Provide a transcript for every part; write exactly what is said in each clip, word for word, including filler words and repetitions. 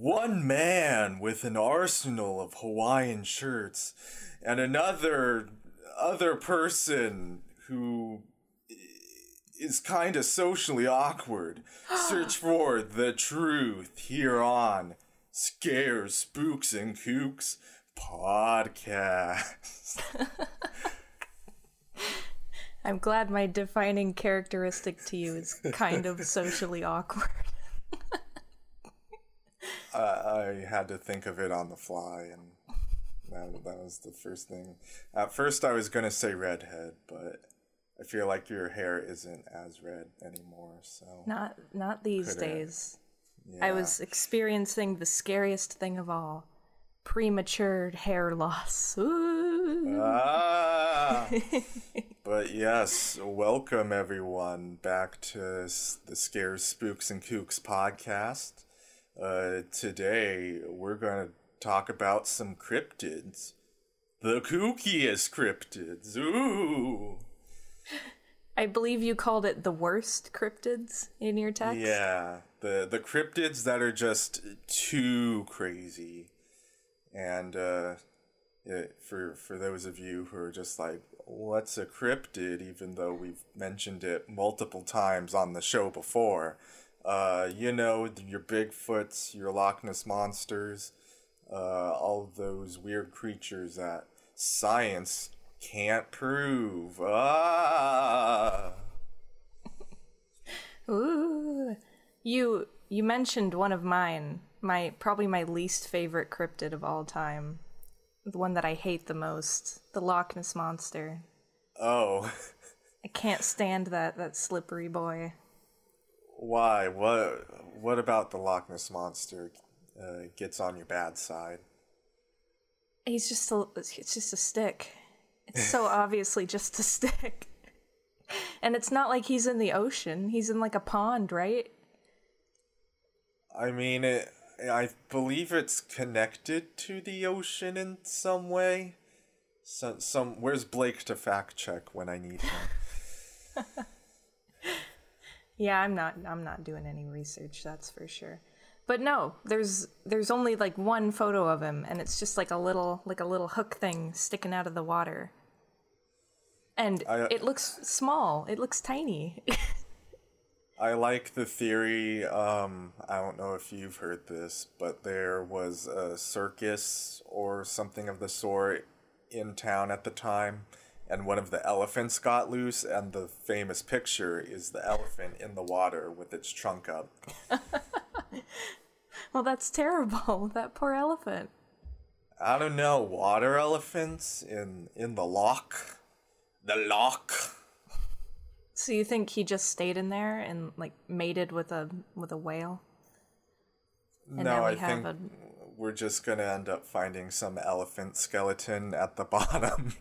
one man with an arsenal of Hawaiian shirts and another other person who is kind of socially awkward search for the truth here on Scares, Spooks, and Kooks podcast. I'm glad my defining characteristic to you is kind of socially awkward. uh, I had to think of it on the fly, and that, that was the first thing. At first I was going to say redhead, but I feel like your hair isn't as red anymore, so... Not not these Could've- days. Yeah. I was experiencing the scariest thing of all. Premature hair loss. Ooh. Ah! But yes, welcome everyone back to s- the Scares, Spooks, and Kooks podcast. Uh, today we're going to talk about some cryptids. The kookiest cryptids. Ooh! I believe you called it the worst cryptids in your text. Yeah, the, the cryptids that are just too crazy. And uh, yeah, for, for those of you who are just like, what's a cryptid, even though we've mentioned it multiple times on the show before, uh, you know, your Bigfoots, your Loch Ness Monsters, uh, all of those weird creatures that science can't prove. Ah! Ooh. You you mentioned one of mine, my probably my least favorite cryptid of all time. The one that I hate the most, the Loch Ness Monster. Oh. I can't stand that that slippery boy. Why? What What about the Loch Ness Monster uh, gets on your bad side? He's just a it's just a stick. It's so obviously just a stick. And it's not like he's in the ocean. He's in like a pond, right? I mean, it, I believe it's connected to the ocean in some way. So, some Where's Blake to fact check when I need him? Yeah, I'm not I'm not doing any research, that's for sure. But no, there's there's only like one photo of him, and it's just like a little like a little hook thing sticking out of the water. And I, it looks small. It looks tiny. I like the theory. Um, I don't know if you've heard this, but there was a circus or something of the sort in town at the time, and one of the elephants got loose, and the famous picture is the elephant in the water with its trunk up. Well, that's terrible. That poor elephant. I don't know, water elephants in in the loch? The loch? So you think he just stayed in there and like mated with a with a whale? And No, now we I have think a- we're just gonna end up finding some elephant skeleton at the bottom.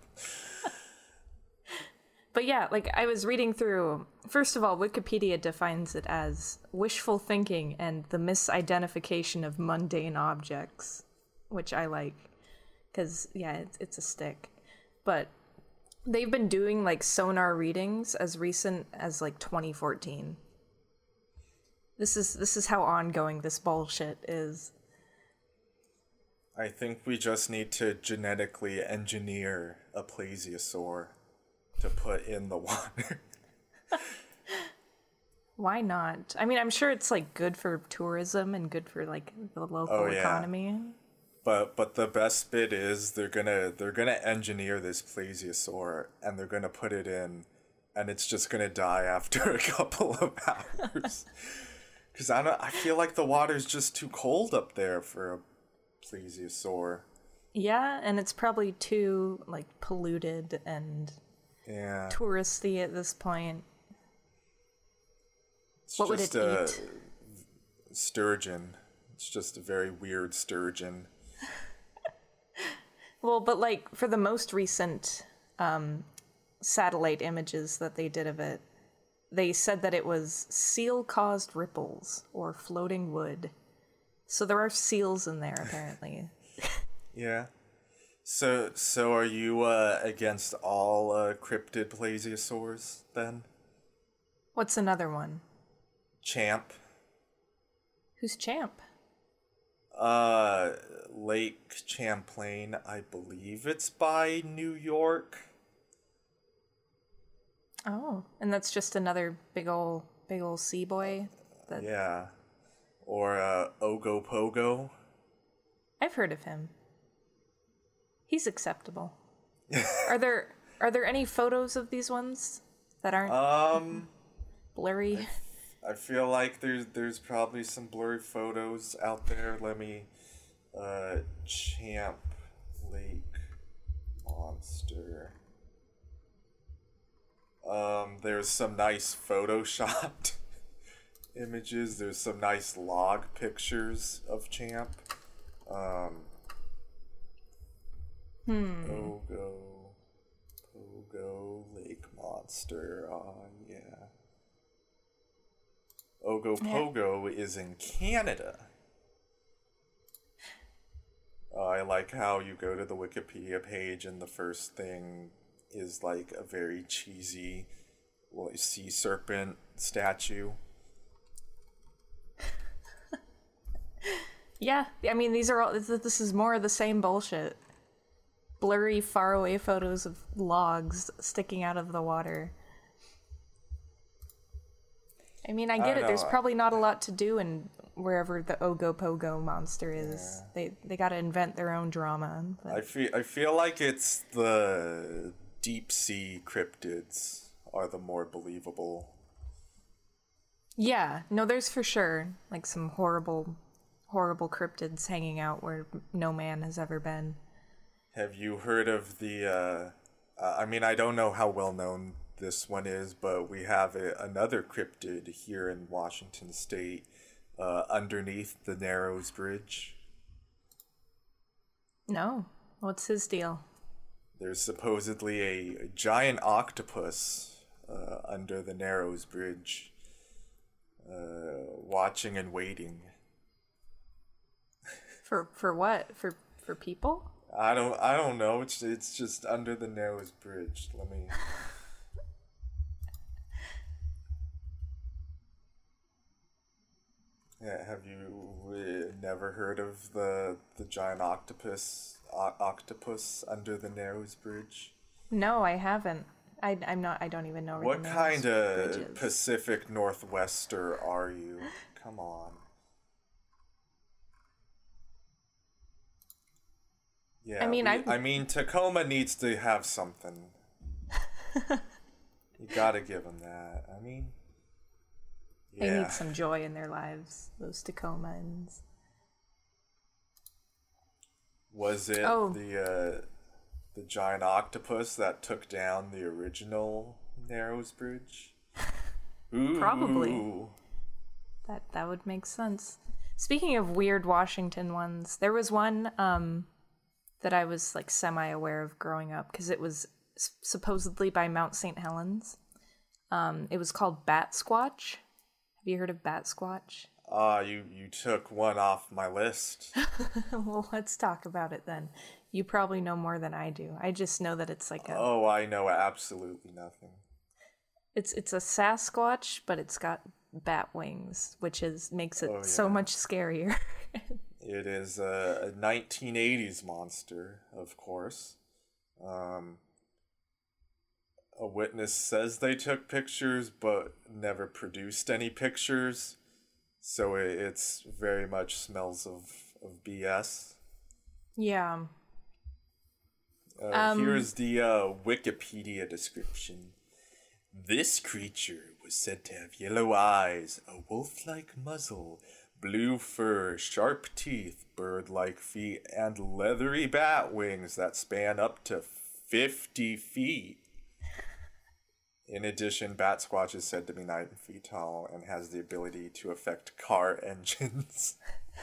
But yeah, like I was reading through, first of all, Wikipedia defines it as wishful thinking and the misidentification of mundane objects, which I like, because, yeah, it's, it's a stick. But they've been doing like sonar readings as recent as like twenty fourteen. This is this is how ongoing this bullshit is. I think we just need to genetically engineer a plesiosaur to put in the water. Why not? I mean, I'm sure it's like good for tourism and good for like the local Oh, yeah. economy. But but the best bit is they're gonna they're gonna engineer this plesiosaur and they're gonna put it in, and it's just gonna die after a couple of hours. Cause I don't I feel like the water's just too cold up there for a plesiosaur. Yeah, and it's probably too like polluted and Yeah. touristy at this point. It's What would just it a eat? sturgeon. It's just a very weird sturgeon. Well, but like for the most recent um, satellite images that they did of it, they said that it was seal-caused ripples or floating wood. So there are seals in there, apparently. Yeah. So so are you uh, against all uh, cryptid plesiosaurs then? What's another one? Champ. Who's Champ? Uh, Lake Champlain, I believe it's by New York. Oh, and that's just another big ol' big ol' sea boy. That Yeah. Or uh, Ogopogo. I've heard of him. He's acceptable. Are there are there any photos of these ones that aren't Um, blurry? I feel like there's there's probably some blurry photos out there. Let me, uh, Champ Lake Monster. Um, there's some nice photoshopped images. There's some nice log pictures of Champ. Um, Hmm. Pogo, Pogo Lake Monster. Oh yeah. Ogopogo is in Canada. Uh, I like how you go to the Wikipedia page and the first thing is like a very cheesy well, sea serpent statue. Yeah, I mean these are all. This this is more of the same bullshit. Blurry, faraway photos of logs sticking out of the water. I mean, I get I it. don't There's know. probably not a lot to do in wherever the Ogopogo monster is. Yeah. They they got to invent their own drama. But... I feel I feel like it's the deep sea cryptids are the more believable. Yeah, no, there's for sure like some horrible, horrible cryptids hanging out where no man has ever been. Have you heard of the, uh, uh, I mean, I don't know how well known this one is, but we have a, another cryptid here in Washington State, uh, underneath the Narrows Bridge. No, what's his deal? There's supposedly a, a giant octopus uh, under the Narrows Bridge, uh, watching and waiting. For for what? For for people? I don't, I don't know. It's it's just under the Narrows Bridge. Let me. Yeah, have you uh, never heard of the the giant octopus o- octopus under the Narrows Bridge? No, I haven't. I I'm not. I don't even know where What the kind Narrows Bridge of is. Pacific Northwester are you? Come on. Yeah, I mean, we- I've- I mean, Tacoma needs to have something. You gotta give them that. I mean, They yeah. need some joy in their lives. Those Tacomans. Was it Oh. the uh, the giant octopus that took down the original Narrows Bridge? Ooh. Probably. That that would make sense. Speaking of weird Washington ones, there was one um, that I was like semi-aware of growing up because it was s- supposedly by Mount Saint Helens. Um, it was called Bat Squatch. Have you heard of Bat Squatch? Ah, you you took one off my list. Well, let's talk about it then. You probably know more than I do. I just know that it's like a Oh, I know absolutely nothing. it's it's a Sasquatch, but it's got bat wings, which is makes it Oh, so yeah. much scarier. It is a, a nineteen eighties monster, of course. Um, a witness says they took pictures, but never produced any pictures. So it it's very much smells of, of B S. Yeah. Uh, Um, here's the uh, Wikipedia description. This creature was said to have yellow eyes, a wolf-like muzzle, blue fur, sharp teeth, bird-like feet, and leathery bat wings that span up to fifty feet. In addition, Bat Squatch is said to be nine feet tall and has the ability to affect car engines.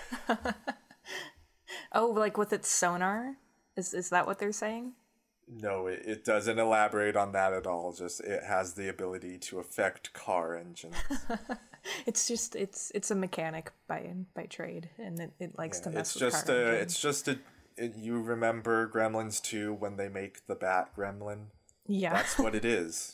Oh, like with its sonar? Is is that what they're saying? No, it, it doesn't elaborate on that at all. Just it has the ability to affect car engines. It's just it's it's a mechanic by by trade, and it, it likes to Yeah, mess it's with just car a. engines. It's just a. It, you remember Gremlins two when they make the Bat Gremlin? Yeah. That's what it is.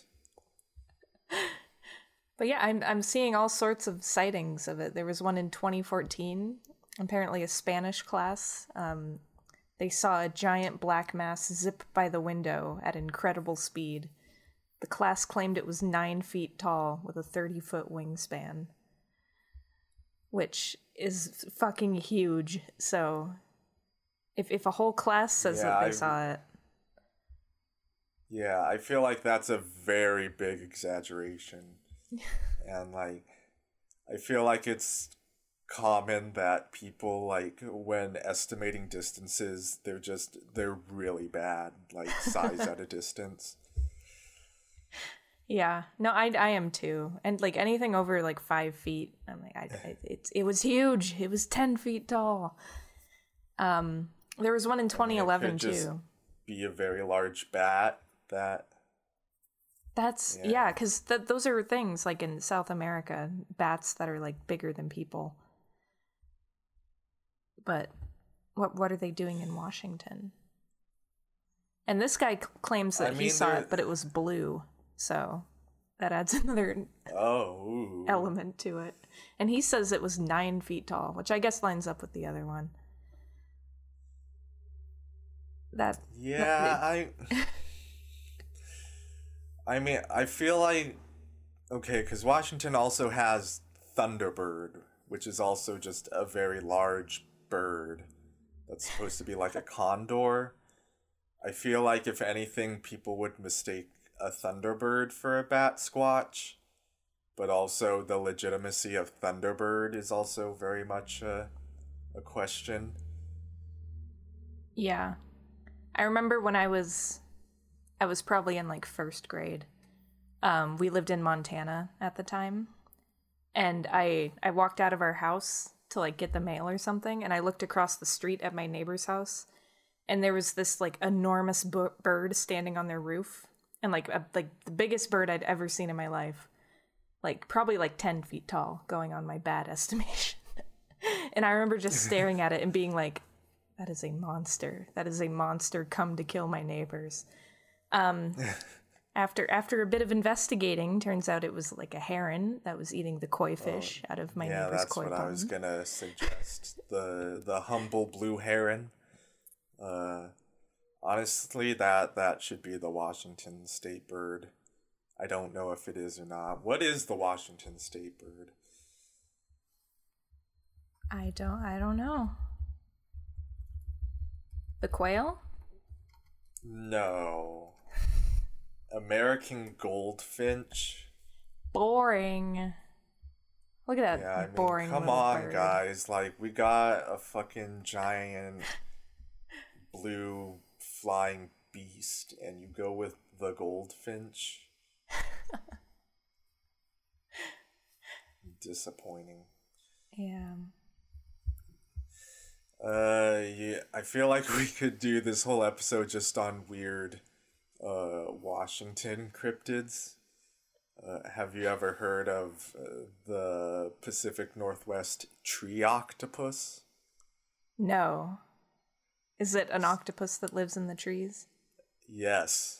But yeah, I'm I'm seeing all sorts of sightings of it. There was one in twenty fourteen apparently a Spanish class. Um, they saw a giant black mass zip by the window at incredible speed. The class claimed it was nine feet tall with a thirty-foot wingspan, which is fucking huge. So, if if a whole class says Yeah, that they I- saw it, Yeah, I feel like that's a very big exaggeration. And like I feel like it's common that people like when estimating distances, they're just they're really bad, like size at a distance. yeah, no, I I am too, and like anything over like five feet, I'm like, I, I it's it was huge. It was ten feet tall. Um, there was one in twenty eleven could just- too. Be a very large bat that That's Yeah. yeah, because th- those are things like in South America, bats that are like bigger than people. But what what are they doing in Washington? And this guy c- claims that I he mean, saw they're- it, but it was blue, so that adds another oh ooh. element to it. And he says it was nine feet tall, which I guess lines up with the other one. That Yeah, I I mean, I feel like okay, cuz Washington also has Thunderbird, which is also just a very large bird that's supposed to be like a condor. I feel like if anything people would mistake a Thunderbird for a bat squatch, but also the legitimacy of Thunderbird is also very much a, a question. Yeah. I remember when I was I was probably in like first grade. Um, we lived in Montana at the time. And I I walked out of our house to like get the mail or something, and I looked across the street at my neighbor's house, and there was this like enormous bu- bird standing on their roof, and like a, like the biggest bird I'd ever seen in my life. Like probably like ten feet tall, going on my bad estimation. And I remember just staring at it and being like, that is a monster. That is a monster come to kill my neighbors. Um, after after a bit of investigating, turns out it was like a heron that was eating the koi fish out of my Yeah, neighbor's that's koi what pond. I was gonna suggest. the the humble blue heron. Uh, honestly, that that should be the Washington state bird. I don't know if it is or not. What is the Washington state bird? I don't I don't know. The quail? No. American goldfinch. Boring. Look at that Yeah, I mean, boring come little on, bird. guys. Like, we got a fucking giant blue flying beast, and you go with the goldfinch. Disappointing. Yeah. Uh, yeah, I feel like we could do this whole episode just on weird, uh, Washington cryptids. Uh, have you ever heard of uh, the Pacific Northwest tree octopus? No. Is it an octopus that lives in the trees? Yes.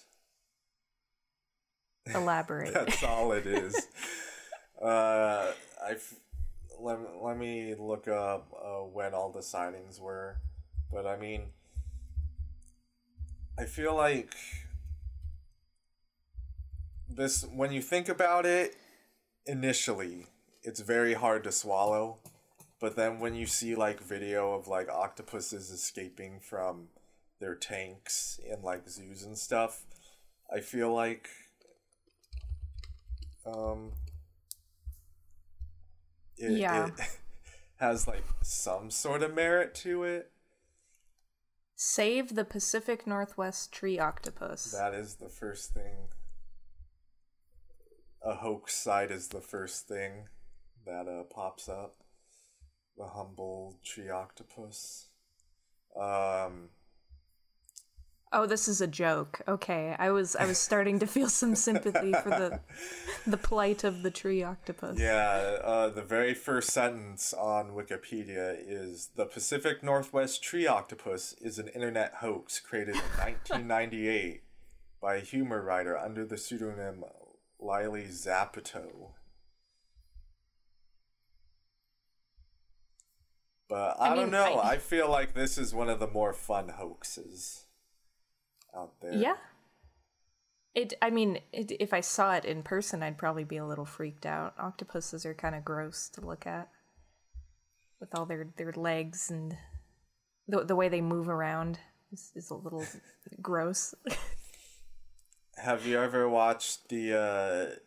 Elaborate. That's all it is. uh, I f- let, let me look up uh, when all the sightings were. But I mean, I feel like this, when you think about it, initially, it's very hard to swallow. But then when you see like video of like octopuses escaping from their tanks in like zoos and stuff, I feel like um it, Yeah. it has like some sort of merit to it. Save the Pacific Northwest tree octopus. That is the first thing. A hoax site is the first thing that uh, pops up. The humble tree octopus. Um, Oh, this is a joke. Okay, I was I was starting to feel some sympathy for the the plight of the tree octopus. yeah, uh, the very first sentence on Wikipedia is the Pacific Northwest tree octopus is an internet hoax created in nineteen ninety-eight by a humor writer under the pseudonym Lily Zapito. But I, I don't mean, know. I, I feel like this is one of the more fun hoaxes out there. yeah. It. I mean, it, if I saw it in person, I'd probably be a little freaked out. Octopuses are kind of gross to look at, with all their, their legs and the the way they move around is, is a little gross. Have you ever watched the? Uh,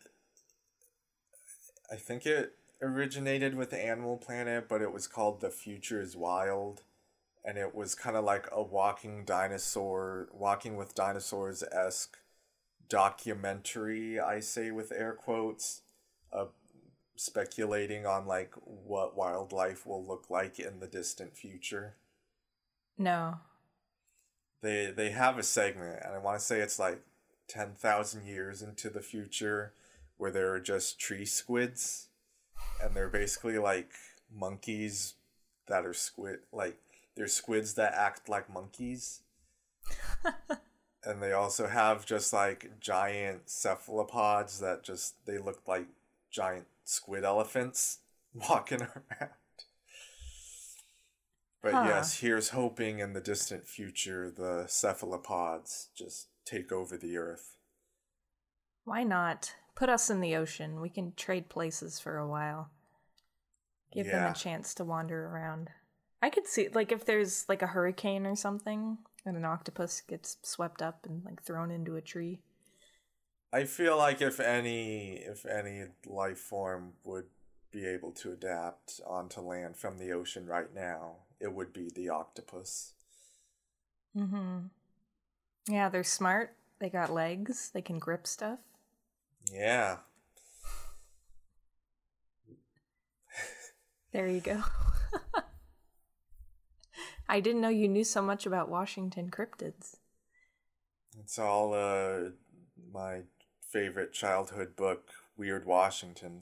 I think it originated with Animal Planet, but it was called The Future is Wild, and it was kind of like a walking dinosaur, walking with dinosaurs esque documentary. I say with air quotes, uh, speculating on like what wildlife will look like in the distant future. No. They they have a segment, and I want to say it's like ten thousand years into the future, where there are just tree squids, and they're basically like monkeys that are squid, like they're squids that act like monkeys. And they also have just like giant cephalopods that just, they look like giant squid elephants walking around. But Huh. yes, here's hoping in the distant future the cephalopods just take over the earth. Why not? Put us in the ocean. We can trade places for a while. Give them Yeah. a chance to wander around. I could see, like, if there's like a hurricane or something, and an octopus gets swept up and like thrown into a tree. I feel like if any if any life form would be able to adapt onto land from the ocean right now, it would be the octopus. Mm-hmm. Yeah, they're smart. They got legs. They can grip stuff. Yeah. There you go. I didn't know you knew so much about Washington cryptids. It's all uh my favorite childhood book, Weird Washington.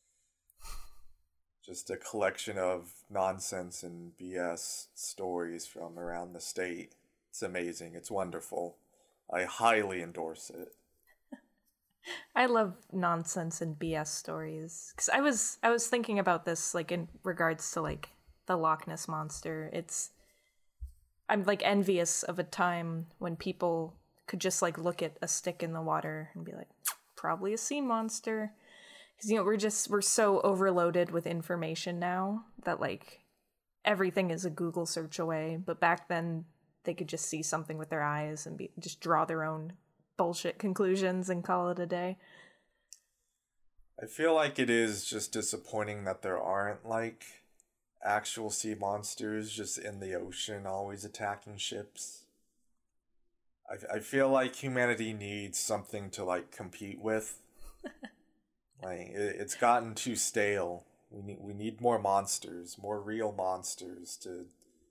Just a collection of nonsense and B S stories from around the state. It's amazing. It's wonderful. I highly endorse it. I love nonsense and B S stories. Cause I was I was thinking about this like in regards to like the Loch Ness monster. It's I'm like envious of a time when people could just like look at a stick in the water and be like, probably a sea monster. Because you know we're just we're so overloaded with information now that like everything is a Google search away. But back then they could just see something with their eyes and be just draw their own bullshit conclusions and call it a day. I feel like it is just disappointing that there aren't like actual sea monsters just in the ocean always attacking ships. I I feel like humanity needs something to like compete with. Like it, it's gotten too stale. We need we need more monsters, more real monsters to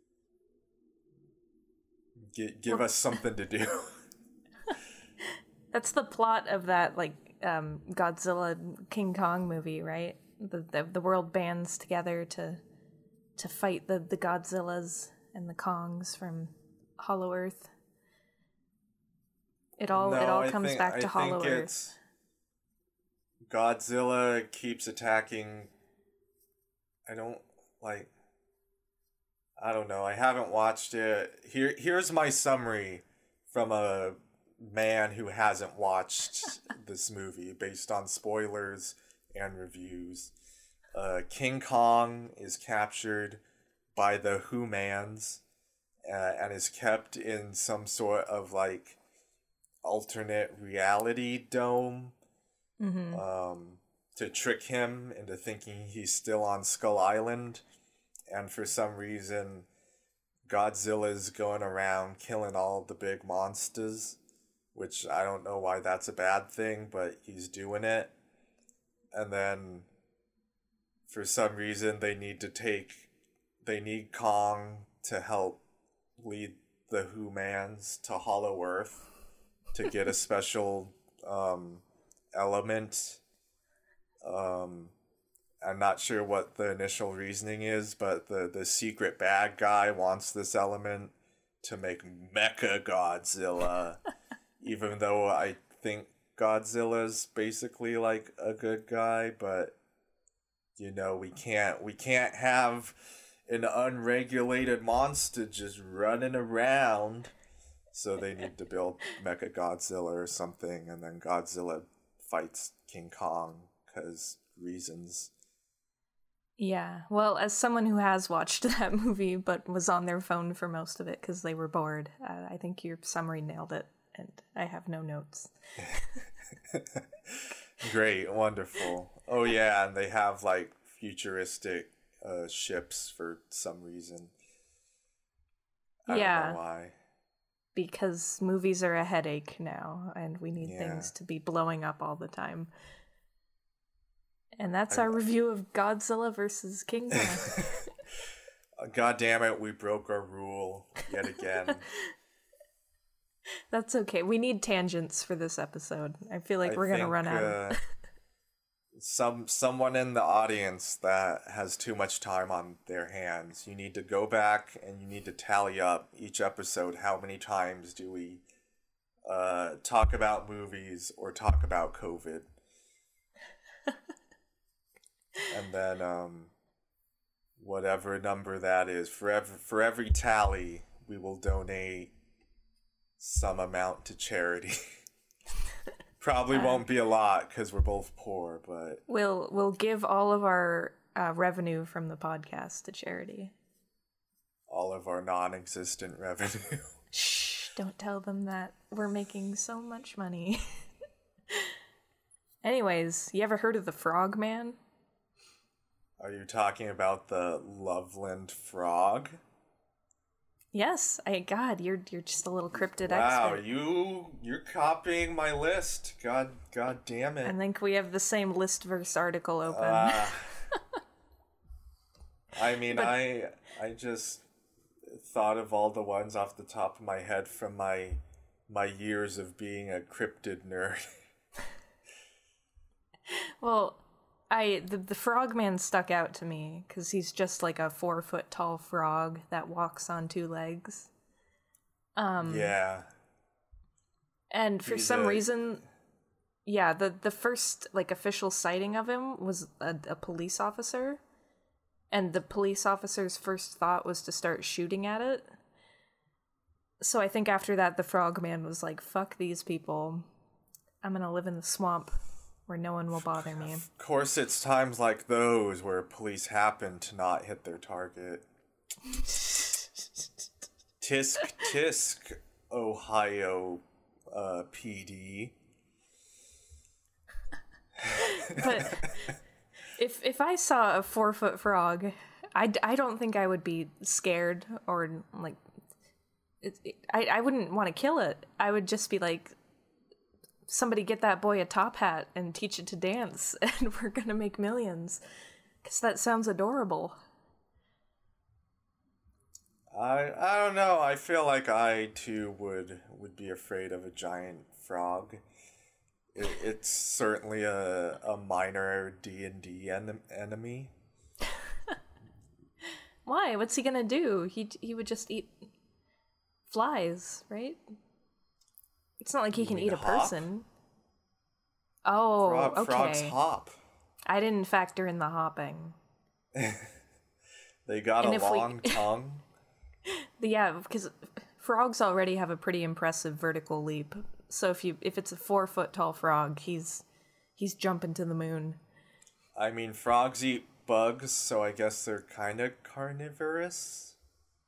gi- give us something to do. That's the plot of that like um, Godzilla King Kong movie, right? The, the the world bands together to to fight the, the Godzillas and the Kongs from Hollow Earth. It all No, it all I comes think- back I to Hollow think Earth. it's- Godzilla keeps attacking. I don't like. I don't know. I haven't watched it. Here, here's my summary from a man who hasn't watched this movie, based on spoilers and reviews. Uh, King Kong is captured by the Humans, uh, and is kept in some sort of like alternate reality dome. Mm-hmm. Um, to trick him into thinking he's still on Skull Island. And for some reason, Godzilla's going around killing all the big monsters, which I don't know why that's a bad thing, but he's doing it. And then, for some reason, they need to take, they need Kong to help lead the Humans to Hollow Earth to get a special um, element. Um, I'm not sure what the initial reasoning is, but the, the secret bad guy wants this element to make Mecha Godzilla, even though I think Godzilla's basically like a good guy, but you know, we can't we can't have an unregulated monster just running around. So they need to build Mecha Godzilla or something, and then Godzilla fights King Kong because reasons. Yeah, well, as someone who has watched that movie but was on their phone for most of it because they were bored, uh, I think your summary nailed it, and I have no notes. Great, wonderful. Oh yeah, and they have like futuristic uh, ships for some reason. I yeah, don't know why. Because movies are a headache now, and we need Yeah. things to be blowing up all the time. And that's I- our review of Godzilla versus King Kong. God damn it, we broke our rule yet again. That's okay. We need tangents for this episode. I feel like I we're gonna think, run out. uh, Of... some someone in the audience that has too much time on their hands. You need to go back and you need to tally up each episode. How many times do we uh, talk about movies or talk about COVID? And then um, whatever number that is, for every, for every tally, we will donate some amount to charity. Probably won't be a lot because we're both poor, but We'll we'll give all of our uh, revenue from the podcast to charity. all of our non-existent revenue. Shh! Don't tell them that we're making so much money. Anyways, you ever heard of the Frogman? Are you talking about the Loveland Frog? Yes. I God, you're you're just a little cryptid Wow, expert. you you're copying my list. God God damn I it. think we have the same list verse article open. Ah. I mean, But- I I just thought of all the ones off the top of my head from my my years of being a cryptid nerd. Well, I the, the frogman stuck out to me because he's just like a four foot tall frog that walks on two legs. Um, Yeah. and for he's some a- reason, yeah, the the first like official sighting of him was a, a police officer, and the police officer's first thought was to start shooting at it. So I think after that, the frogman was like, "Fuck these people! I'm gonna live in the swamp." Where no one will bother me. Of course, it's times like those where police happen to not hit their target. Tisk tisk, Ohio uh, P D. But if if I saw a four foot frog, I, d- I don't think I would be scared or like. It, it, I I wouldn't want to kill it. I would just be like, somebody get that boy a top hat and teach it to dance, and we're gonna make millions. Because that sounds adorable. I I don't know. I feel like I too would would be afraid of a giant frog. It, it's certainly a a minor D and D en- enemy. Why? What's he gonna do? He he would just eat flies, right? It's not like he You can mean eat a hop? person. Oh, Frog, okay. Frogs hop. I didn't factor in the hopping. They got And a if we- long tongue. Yeah, because frogs already have a pretty impressive vertical leap. So if you if it's a four foot tall frog, he's he's jumping to the moon. I mean, frogs eat bugs, so I guess they're kind of carnivorous.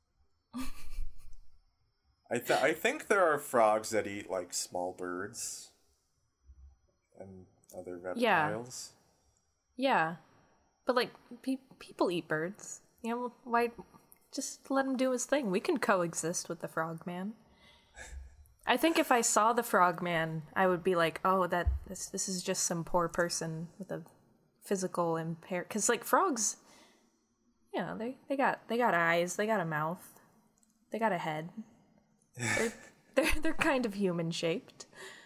I th- I think there are frogs that eat like small birds and other reptiles. Yeah, but like pe- people eat birds. You know why? Just let him do his thing. We can coexist with the frogman. I think if I saw the frogman, I would be like, "Oh, that this this is just some poor person with a physical impair." Because like frogs, you know, they they got they got eyes, they got a mouth, they got a head. They're they're, they're kind of human shaped.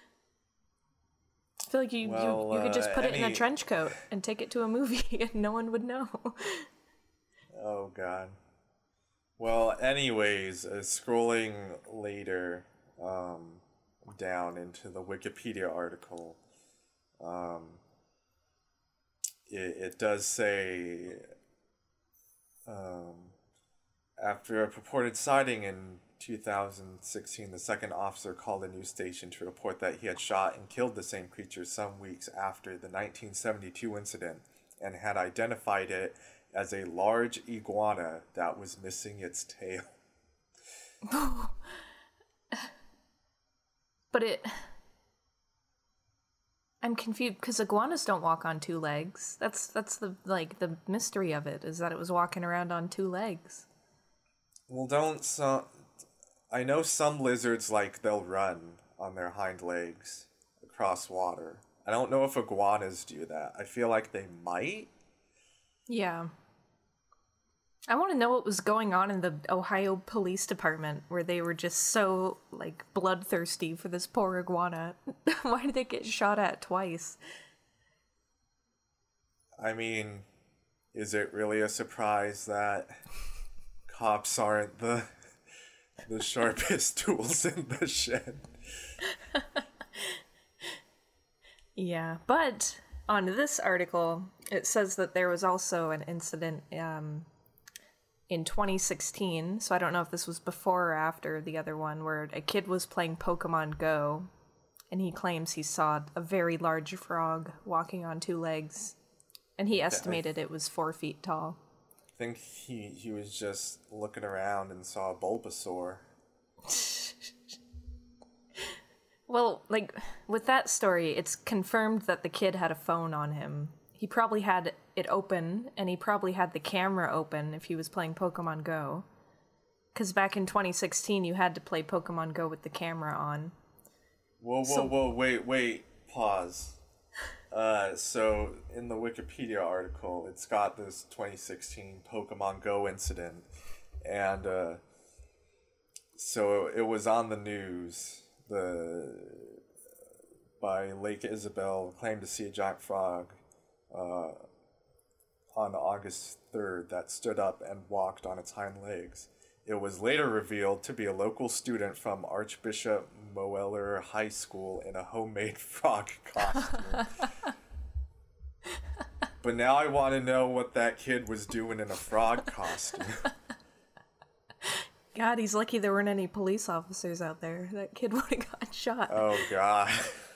I feel like you Well, you, you could just uh, put it in a any- trench coat and take it to a movie, and no one would know. Oh god. Well, anyways, uh, scrolling later um, down into the Wikipedia article, um, it, it does say um, After a purported sighting in two thousand sixteen, the second officer called a news station to report that he had shot and killed the same creature some weeks after the nineteen seventy-two incident and had identified it as a large iguana that was missing its tail. But it... I'm confused because iguanas don't walk on two legs. That's that's the like the mystery of it, is that it was walking around on two legs. Well, don't some... I know some lizards, like, they'll run on their hind legs across water. I don't know if iguanas do that. I feel like they might. Yeah. I want to know what was going on in the Ohio Police Department, where they were just so, like, bloodthirsty for this poor iguana. Why did they get shot at twice? I mean, is it really a surprise that cops aren't the the sharpest tools in the shed? Yeah, but on this article, it says that there was also an incident um, in twenty sixteen, so I don't know if this was before or after the other one, where a kid was playing Pokemon Go, and he claims he saw a very large frog walking on two legs, and he estimated it was four feet tall. I think he, he was just looking around and saw a Bulbasaur. Well, like, with that story, it's confirmed that the kid had a phone on him. He probably had it open, and he probably had the camera open if he was playing Pokemon Go. Because back in twenty sixteen, you had to play Pokemon Go with the camera on. Whoa, whoa, so, whoa, wait, wait, pause. Uh, so, in the Wikipedia article, it's got this twenty sixteen Pokemon Go incident, and, uh, so it was on the news. The by Lake Isabel claimed to see a giant frog uh, on August third that stood up and walked on its hind legs. It was later revealed to be a local student from Archbishop Moeller High School in a homemade frog costume. But now I want to know what that kid was doing in a frog costume. God, he's lucky there weren't any police officers out there. That kid would have got shot. Oh, God.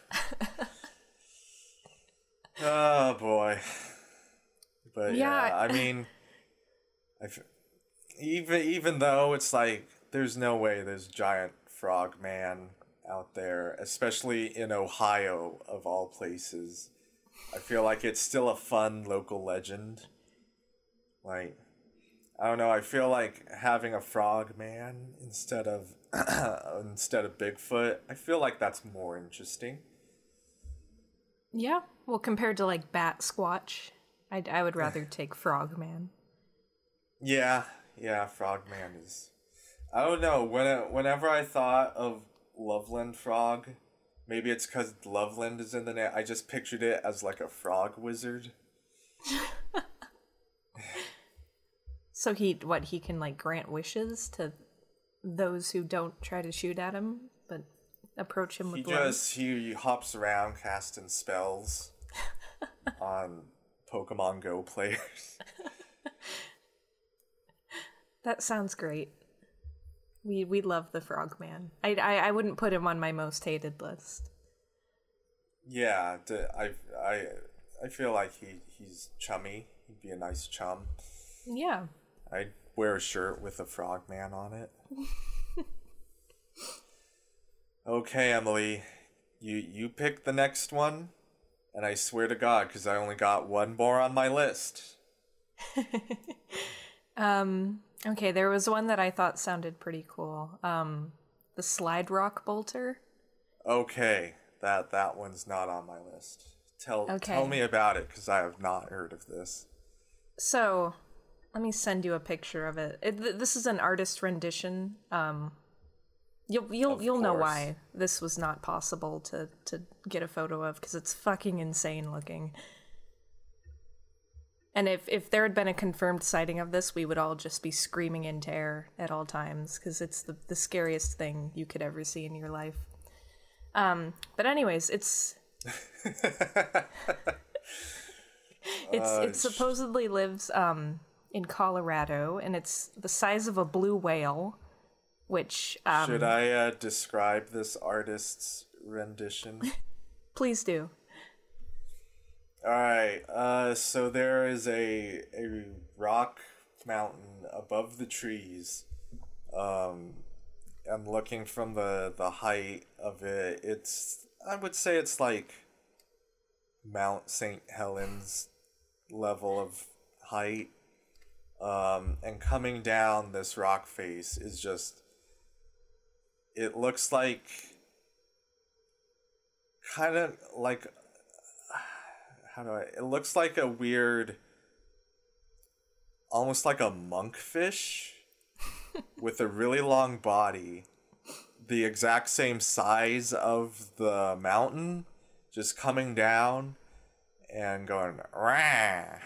Oh, boy. But, yeah, yeah I mean, I f- even, even though it's like, there's no way there's giant frog man out there, especially in Ohio, of all places. I feel like it's still a fun local legend. Like... I don't know, I feel like having a frog man instead of instead of Bigfoot, I feel like that's more interesting. Yeah, well, compared to like Bat Squatch, I I would rather take Frog Man. Yeah, yeah, Frog Man is... I don't know, when it, whenever I thought of Loveland Frog, maybe it's because Loveland is in the name, I just pictured it as like a frog wizard. So he, what, he can, like, grant wishes to those who don't try to shoot at him, but approach him with He love? just, he hops around casting spells on Pokemon Go players. That sounds great. We we love the Frogman. I, I, I wouldn't put him on my most hated list. Yeah, I, I, I feel like he, he's chummy. He'd be a nice chum. Yeah. I'd wear a shirt with a frogman on it. Okay, Emily, you you pick the next one, and I swear to God, because I only got one more on my list. um. Okay, there was one that I thought sounded pretty cool. Um, the Slide Rock Bolter. Okay, that that one's not on my list. Tell okay. tell me about it, because I have not heard of this. So. Let me send you a picture of it. it th- this is an artist rendition. Um, you'll you'll of you'll course. know why this was not possible to to get a photo of, because it's fucking insane looking. And if if there had been a confirmed sighting of this, we would all just be screaming in terror at all times, because it's the the scariest thing you could ever see in your life. Um, but anyways, it's it's uh, it supposedly lives um. in Colorado, and it's the size of a blue whale, which... Um, Should I uh, describe this artist's rendition? Please do. Alright, uh, so there is a, a rock mountain above the trees. Um, I'm looking from the, the height of it. It's, I would say it's like Mount Saint Helens level of height. Um, and coming down this rock face is just, it looks like, kind of like, how do I, it looks like a weird, almost like a monkfish with a really long body, the exact same size of the mountain, just coming down and going, rah.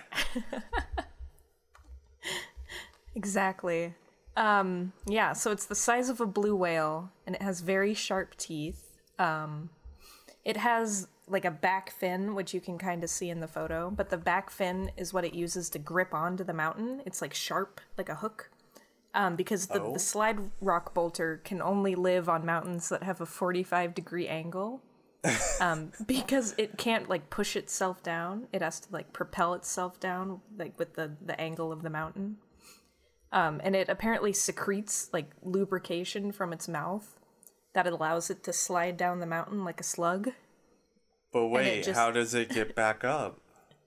Exactly. Um, yeah, so it's the size of a blue whale, and it has very sharp teeth. Um, it has like a back fin, which you can kind of see in the photo, but the back fin is what it uses to grip onto the mountain. It's like sharp, like a hook. Um, because the, Oh. the slide rock bolter can only live on mountains that have a forty-five degree angle. um, because it can't like push itself down. It has to like propel itself down, like with the, the angle of the mountain. Um, and it apparently secretes like lubrication from its mouth that allows it to slide down the mountain like a slug. But wait, just- how does it get back up?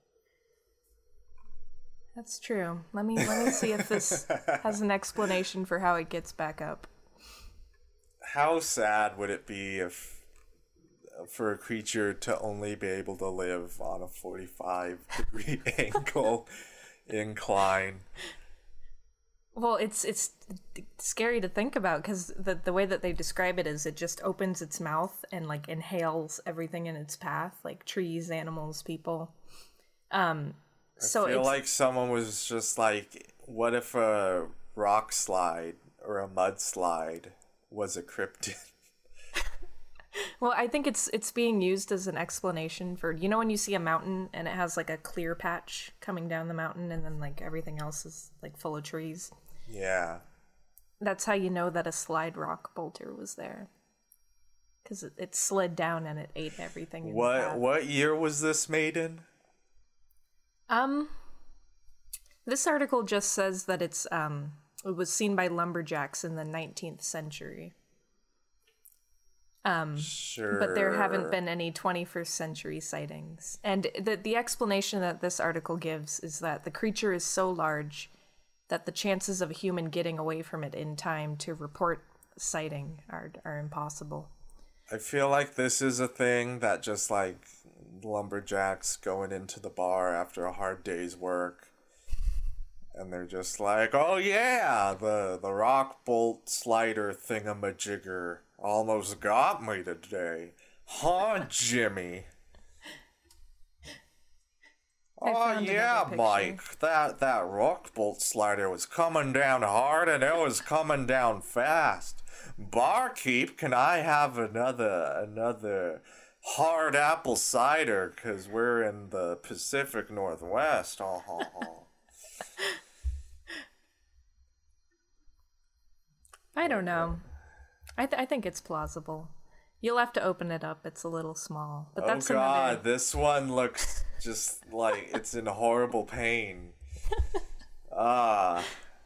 That's true. Let me let me see if this has an explanation for how it gets back up. How sad would it be if for a creature to only be able to live on a forty-five degree angle incline? Well, it's it's scary to think about because the the way that they describe it is it just opens its mouth and like inhales everything in its path, like trees, animals, people. Um, so I feel it's, like someone was just like, what if a rock slide or a mudslide was a cryptid? well, I think it's it's being used as an explanation for, you know, when you see a mountain and it has like a clear patch coming down the mountain and then like everything else is like full of trees. Yeah. That's how you know that a slide rock bolter was there. Because it, it slid down and it ate everything. In the What path. what year was this made in? Um, this article just says that it's um it was seen by lumberjacks in the nineteenth century. Um, Sure. but there haven't been any twenty-first century sightings. And the the explanation that this article gives is that the creature is so large that the chances of a human getting away from it in time to report sighting are are impossible. I feel like this is a thing that just like lumberjacks going into the bar after a hard day's work, and they're just like, oh yeah, the, the rock bolt slider thingamajigger almost got me today. Huh, Jimmy? I Oh found yeah, another picture. Mike. That that rock bolt slider was coming down hard and it was coming down fast. Barkeep, can I have another another hard apple cider? Cause we're in the Pacific Northwest. Oh, oh, oh. I don't know. I th- I think it's plausible. You'll have to open it up. It's a little small, but Oh that's god, another. this one looks just like it's in horrible pain. Ah.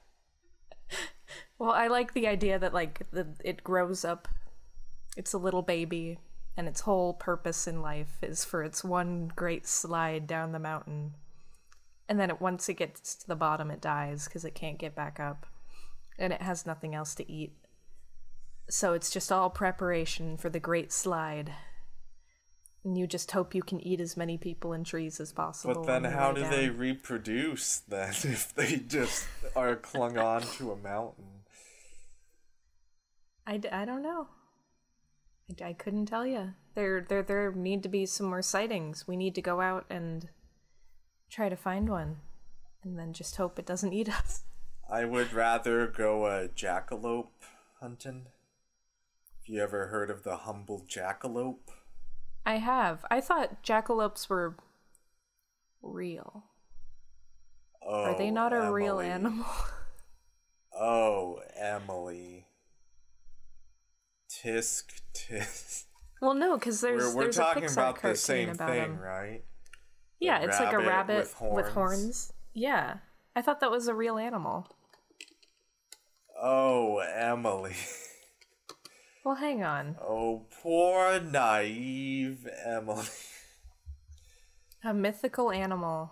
Well, I like the idea that like the it grows up. It's a little baby, and its whole purpose in life is for its one great slide down the mountain, and then it, once it gets to the bottom, it dies because it can't get back up, and it has nothing else to eat. So it's just all preparation for the great slide. And you just hope you can eat as many people and trees as possible. But then on your how way do down. they reproduce then if they just are clung on to a mountain? I, d- I don't know. I, I couldn't tell you. There, there, there need to be some more sightings. We need to go out and try to find one. And then just hope it doesn't eat us. I would rather go uh, jackalope hunting. Have you ever heard of the humble jackalope? I have. I thought jackalopes were real. Oh, Are they not a real Emily. animal? Oh, Emily. Tisk, tisk. Well, no, because there's We're, we're there's talking a Pixar about cartoon the same about thing, him. right? Yeah, The it's like a rabbit rabbit with horns. with horns. Yeah, I thought that was a real animal. Oh, Emily. Well, hang on. Oh, poor naive Emily. A mythical animal.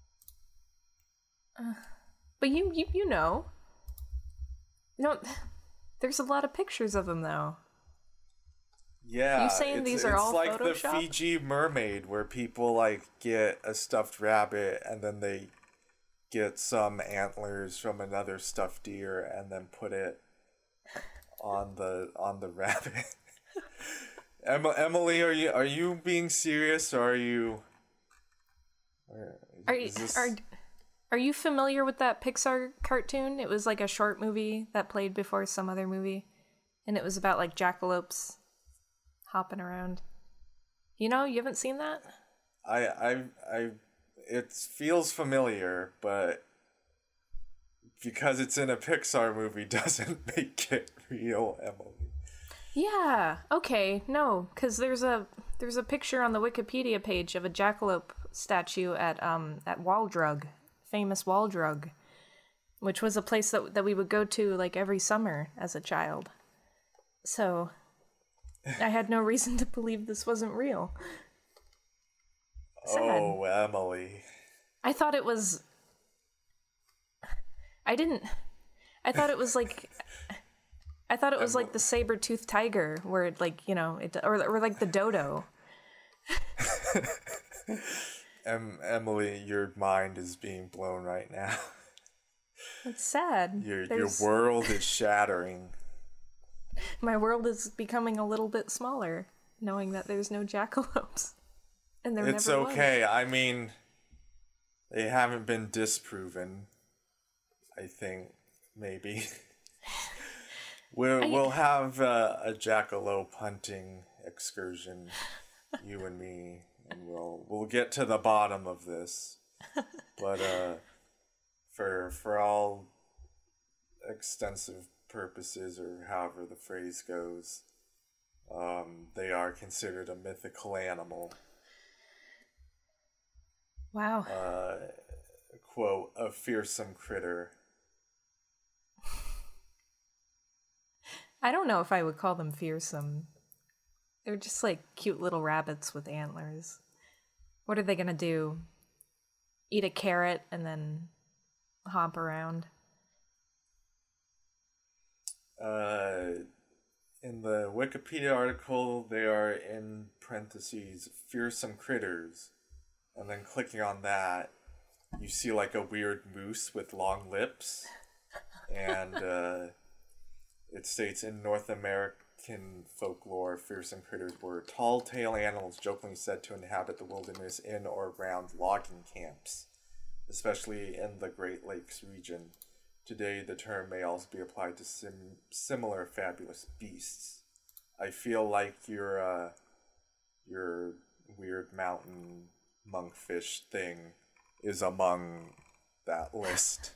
Uh, but you, you, you know. No, there's a lot of pictures of him though. Yeah, You saying it's, these are it's all like Photoshop? the Fiji mermaid where people like get a stuffed rabbit and then they get some antlers from another stuffed deer and then put it on the on the rabbit. Em- Emily, are you are you being serious or are you? Are you is this... are are you familiar with that Pixar cartoon? It was like a short movie that played before some other movie, and it was about like jackalopes hopping around. You know, you haven't seen that? I I I it feels familiar, but because it's in a Pixar movie doesn't make it real, Emily. Yeah. Okay. No, because there's a there's a picture on the Wikipedia page of a jackalope statue at um at Waldrug, famous Waldrug, which was a place that that we would go to like every summer as a child. So I had no reason to believe this wasn't real. Sad. Oh, Emily. I thought it was. I didn't. I thought it was like. I thought it was like the saber-toothed tiger, where it like you know it or or like the dodo. Em- Emily, your mind is being blown right now. It's sad. Your There's- your world is shattering. My world is becoming a little bit smaller, knowing that there's no jackalopes, and there It's never okay. I mean, they haven't been disproven. I think maybe we'll I- we'll have uh, a jackalope hunting excursion, you and me, and we'll we'll get to the bottom of this. But uh, for for all extensive purposes, or however the phrase goes, um, they are considered a mythical animal. Wow. Uh, quote, a fearsome critter. I don't know if I would call them fearsome. They're just like cute little rabbits with antlers. What are they gonna do? Eat a carrot and then hop around? Uh, in the Wikipedia article, they are in parentheses, fearsome critters. And then clicking on that, you see like a weird moose with long lips. And uh, it states in North American folklore, fearsome critters were tall tale animals jokingly said to inhabit the wilderness in or around logging camps, especially in the Great Lakes region. Today, the term may also be applied to sim- similar fabulous beasts. I feel like your uh, your weird mountain monkfish thing is among that list.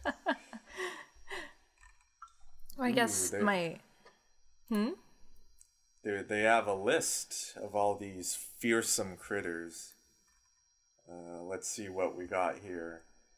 I guess they- my. Hmm? They they have a list of all these fearsome critters. Uh, let's see what we got here.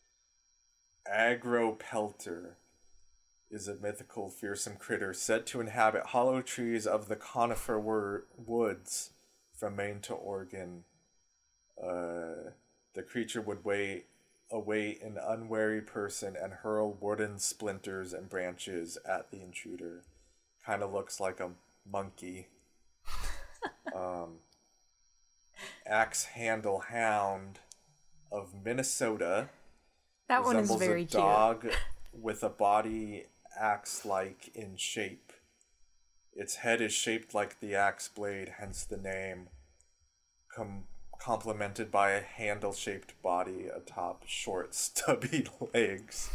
Agropelter is a mythical fearsome critter said to inhabit hollow trees of the conifer wor- woods from Maine to Oregon. Uh, the creature would wait, await an unwary person and hurl wooden splinters and branches at the intruder. Kind of looks like a monkey. um, Axe Handle Hound of Minnesota. That one is resembles very a cute. dog with a body axe-like in shape. Its head is shaped like the axe blade, hence the name. Com- complemented by a handle-shaped body atop short, stubby legs.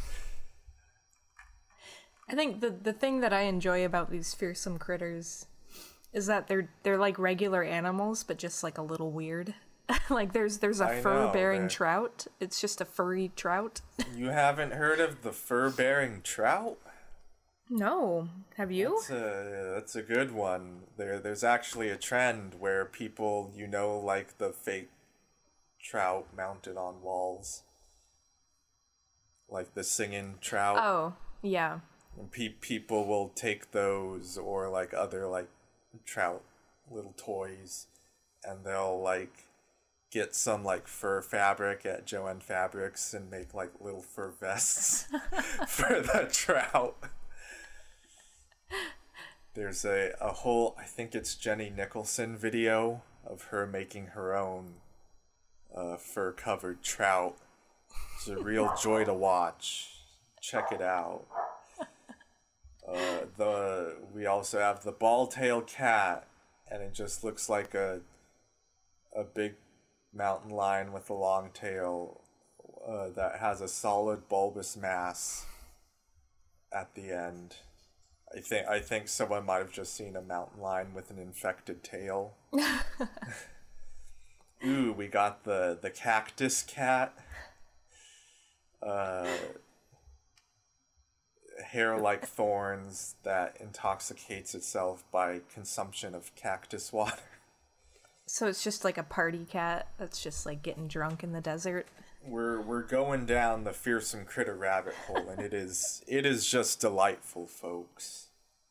I think the the thing that I enjoy about these fearsome critters is that they're they're like regular animals, but just like a little weird. Like there's there's a I fur know, bearing the- trout. It's just a furry trout. You haven't heard of the fur-bearing trout? No, have you? That's a that's a good one. There there's actually a trend where people, you know, like the fake trout mounted on walls, like the singing trout. Oh, yeah. And pe- people will take those or like other like trout little toys, and they'll like get some like fur fabric at Joann Fabrics and make like little fur vests for the trout. There's a, a whole, I think it's Jenny Nicholson video of her making her own uh, fur covered trout. It's a real joy to watch. Check it out. Uh, the we also have the ball-tailed cat, and it just looks like a a big mountain lion with a long tail uh, that has a solid bulbous mass at the end. I think I think someone might have just seen a mountain lion with an infected tail. Ooh, we got the the cactus cat. Uh, hair like thorns that intoxicates itself by consumption of cactus water. So it's just like a party cat that's just like getting drunk in the desert. We're we're going down the fearsome critter rabbit hole, and it is it is just delightful, folks.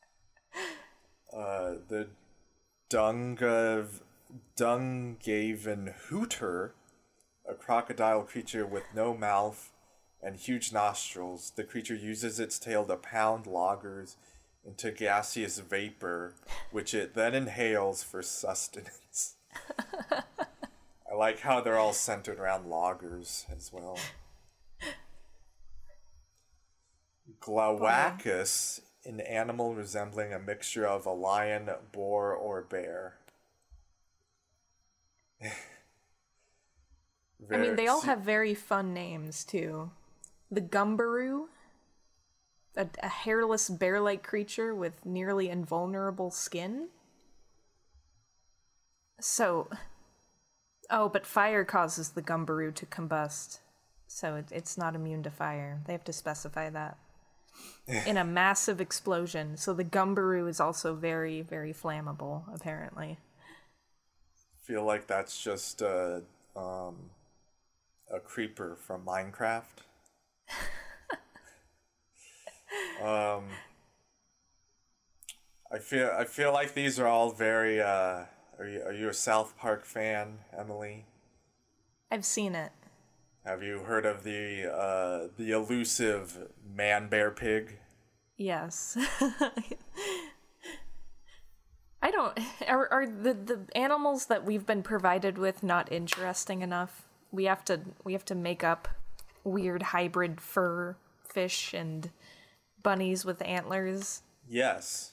Uh, the Dungav Dungaven Hooter, a crocodile creature with no mouth and huge nostrils. The creature uses its tail to pound loggers into gaseous vapor, which it then inhales for sustenance. I like how they're all centered around loggers as well. Glauacus, an animal resembling a mixture of a lion, boar, or bear. I mean, they all have very fun names, too. The Gumbaroo, a, a hairless bear-like creature with nearly invulnerable skin. So, oh, but fire causes the Gumbaroo to combust, so it, it's not immune to fire. They have to specify that. In a massive explosion, so the Gumbaroo is also very, very flammable, apparently. Feel like that's just a, um, a creeper from Minecraft. um, I feel I feel like these are all very. Uh, are you are you a South Park fan, Emily? I've seen it. Have you heard of the uh, the elusive man bear pig? Yes. I don't. Are are the the animals that we've been provided with not interesting enough? We have to we have to make up weird hybrid fur fish and bunnies with antlers. Yes.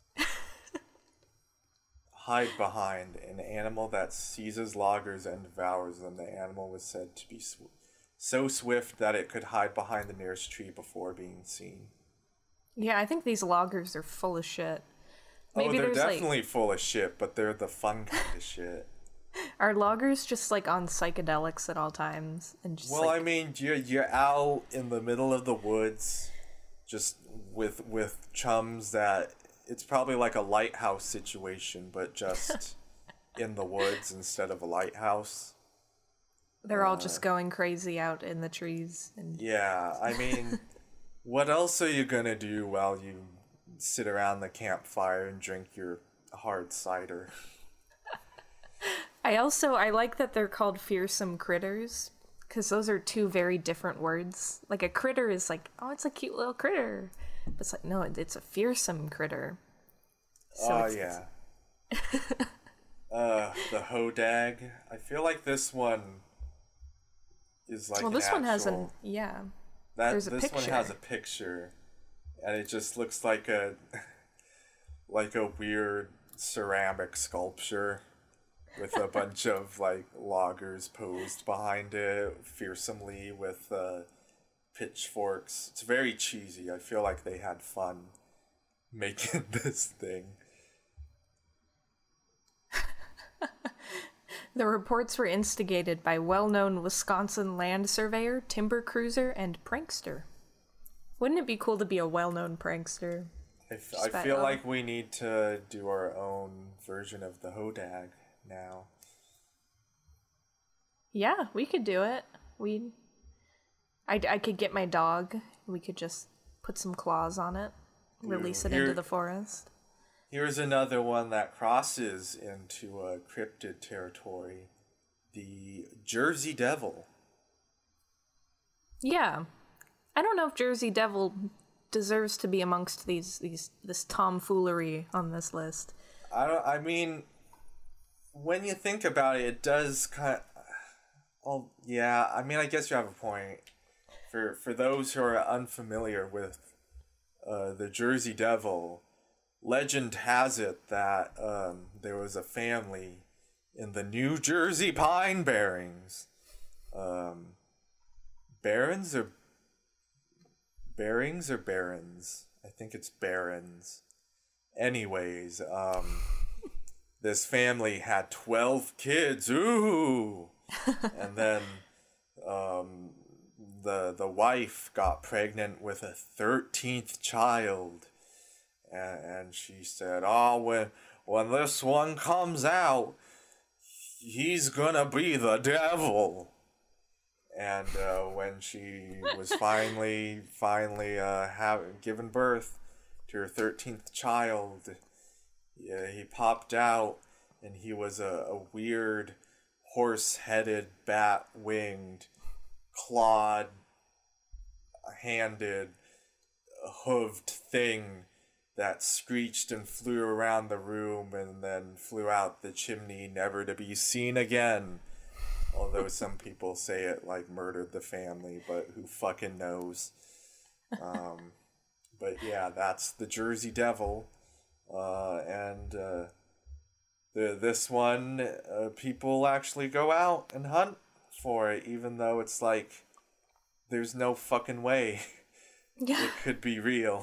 Hide behind an animal that seizes loggers and devours them. The animal was said to be sw- so swift that it could hide behind the nearest tree before being seen. Yeah, I think these loggers are full of shit. Maybe oh, they're there's definitely like, full of shit, but they're the fun kind of shit. Are loggers just like on psychedelics at all times and just Well, like... I mean, you're you're out in the middle of the woods, just with with chums that it's probably like a lighthouse situation, but just in the woods instead of a lighthouse. They're all just going crazy out in the trees. And Yeah, I mean, what else are you gonna do while you sit around the campfire and drink your hard cider? I also, I like that they're called fearsome critters, because those are two very different words. Like a critter is like, oh, it's a cute little critter. But it's like, no, it's a fearsome critter. So Oh, it's- yeah. uh, the Hodag. I feel like this one is like well, an this one has actual- an, yeah. That There's a this one picture. has a picture, and it just looks like a like a weird ceramic sculpture with a bunch of like loggers posed behind it fearsomely with uh, pitchforks. It's very cheesy. I feel like they had fun making this thing. The reports were instigated by well-known Wisconsin land surveyor, timber cruiser, and prankster. Wouldn't it be cool to be a well-known prankster? I, f- I feel by, like we need to do our own version of the Hodag now. Yeah, we could do it. We, I, I could get my dog. We could just put some claws on it, release it Here, into the forest. Here's another one that crosses into a cryptid territory. The Jersey Devil. Yeah. I don't know if Jersey Devil deserves to be amongst these these this tomfoolery on this list. I don't I mean when you think about it, it does kind of, well, yeah, I mean I guess you have a point. For for those who are unfamiliar with uh, the Jersey Devil, legend has it that um, there was a family in the New Jersey Pine Barrens. Um, Barrens or Barings or Barons? I think it's Barons. Anyways, um, this family had twelve kids. Ooh! And then um, the the wife got pregnant with a thirteenth child. And, and she said, oh, when, when this one comes out, he's gonna be the devil. And uh, when she was finally, finally uh, have, given birth to her thirteenth child, yeah, he popped out, and he was a, a weird, horse-headed, bat-winged, clawed-handed, hooved thing that screeched and flew around the room and then flew out the chimney, never to be seen again. Although some people say it like murdered the family, but who fucking knows? Um, but yeah, that's the Jersey Devil. Uh, and uh, the this one, uh, people actually go out and hunt for it, even though it's like, there's no fucking way yeah. it could be real.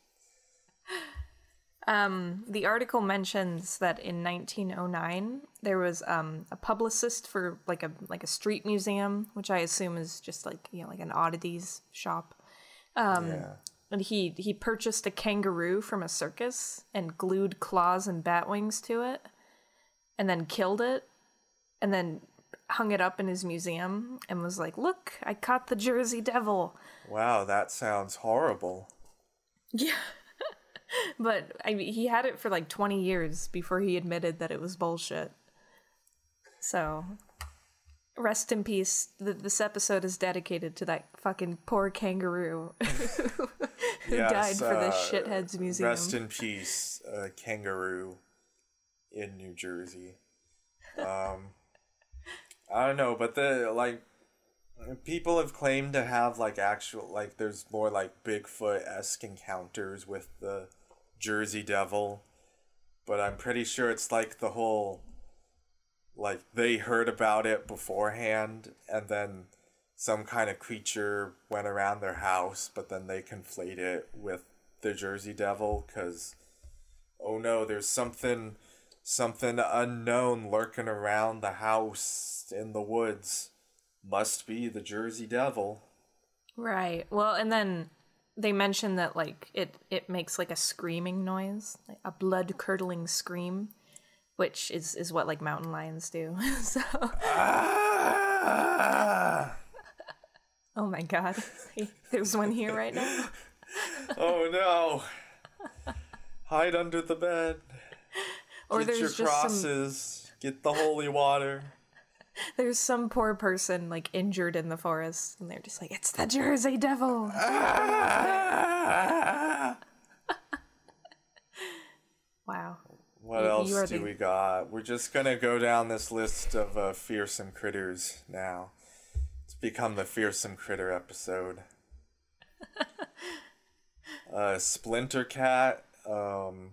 Um, the article mentions that in nineteen oh nine there was um, a publicist for like a like a street museum, which I assume is just like you know like an oddities shop. Um, yeah. And he he purchased a kangaroo from a circus and glued claws and bat wings to it, and then killed it, and then hung it up in his museum and was like, "Look, I caught the Jersey Devil." Wow, that sounds horrible. Yeah. But I mean, he had it for like twenty years before he admitted that it was bullshit. So, rest in peace. Th- this episode is dedicated to that fucking poor kangaroo who yes, died for this uh, shithead's museum. Rest in peace, uh, kangaroo in New Jersey. Um, I don't know, but the like people have claimed to have like actual like there's more like Bigfoot-esque encounters with the Jersey Devil, but I'm pretty sure it's like the whole like they heard about it beforehand and then some kind of creature went around their house, but then they conflate it with the Jersey Devil because oh no, there's something something unknown lurking around the house in the woods. Must be the Jersey Devil. Right. Well, and then they mention that like it, it makes like a screaming noise, like a blood-curdling scream, which is, is what like mountain lions do. So ah! Oh my god. There's one here right now. Oh no. Hide under the bed. Or Get there's your crosses. Some... Get the holy water. There's some poor person, like, injured in the forest, and they're just like, it's the Jersey Devil! Ah! Wow. What you, else you do the... we got? We're just gonna go down this list of uh, fearsome critters now. It's become the fearsome critter episode. uh, Splinter Cat, um...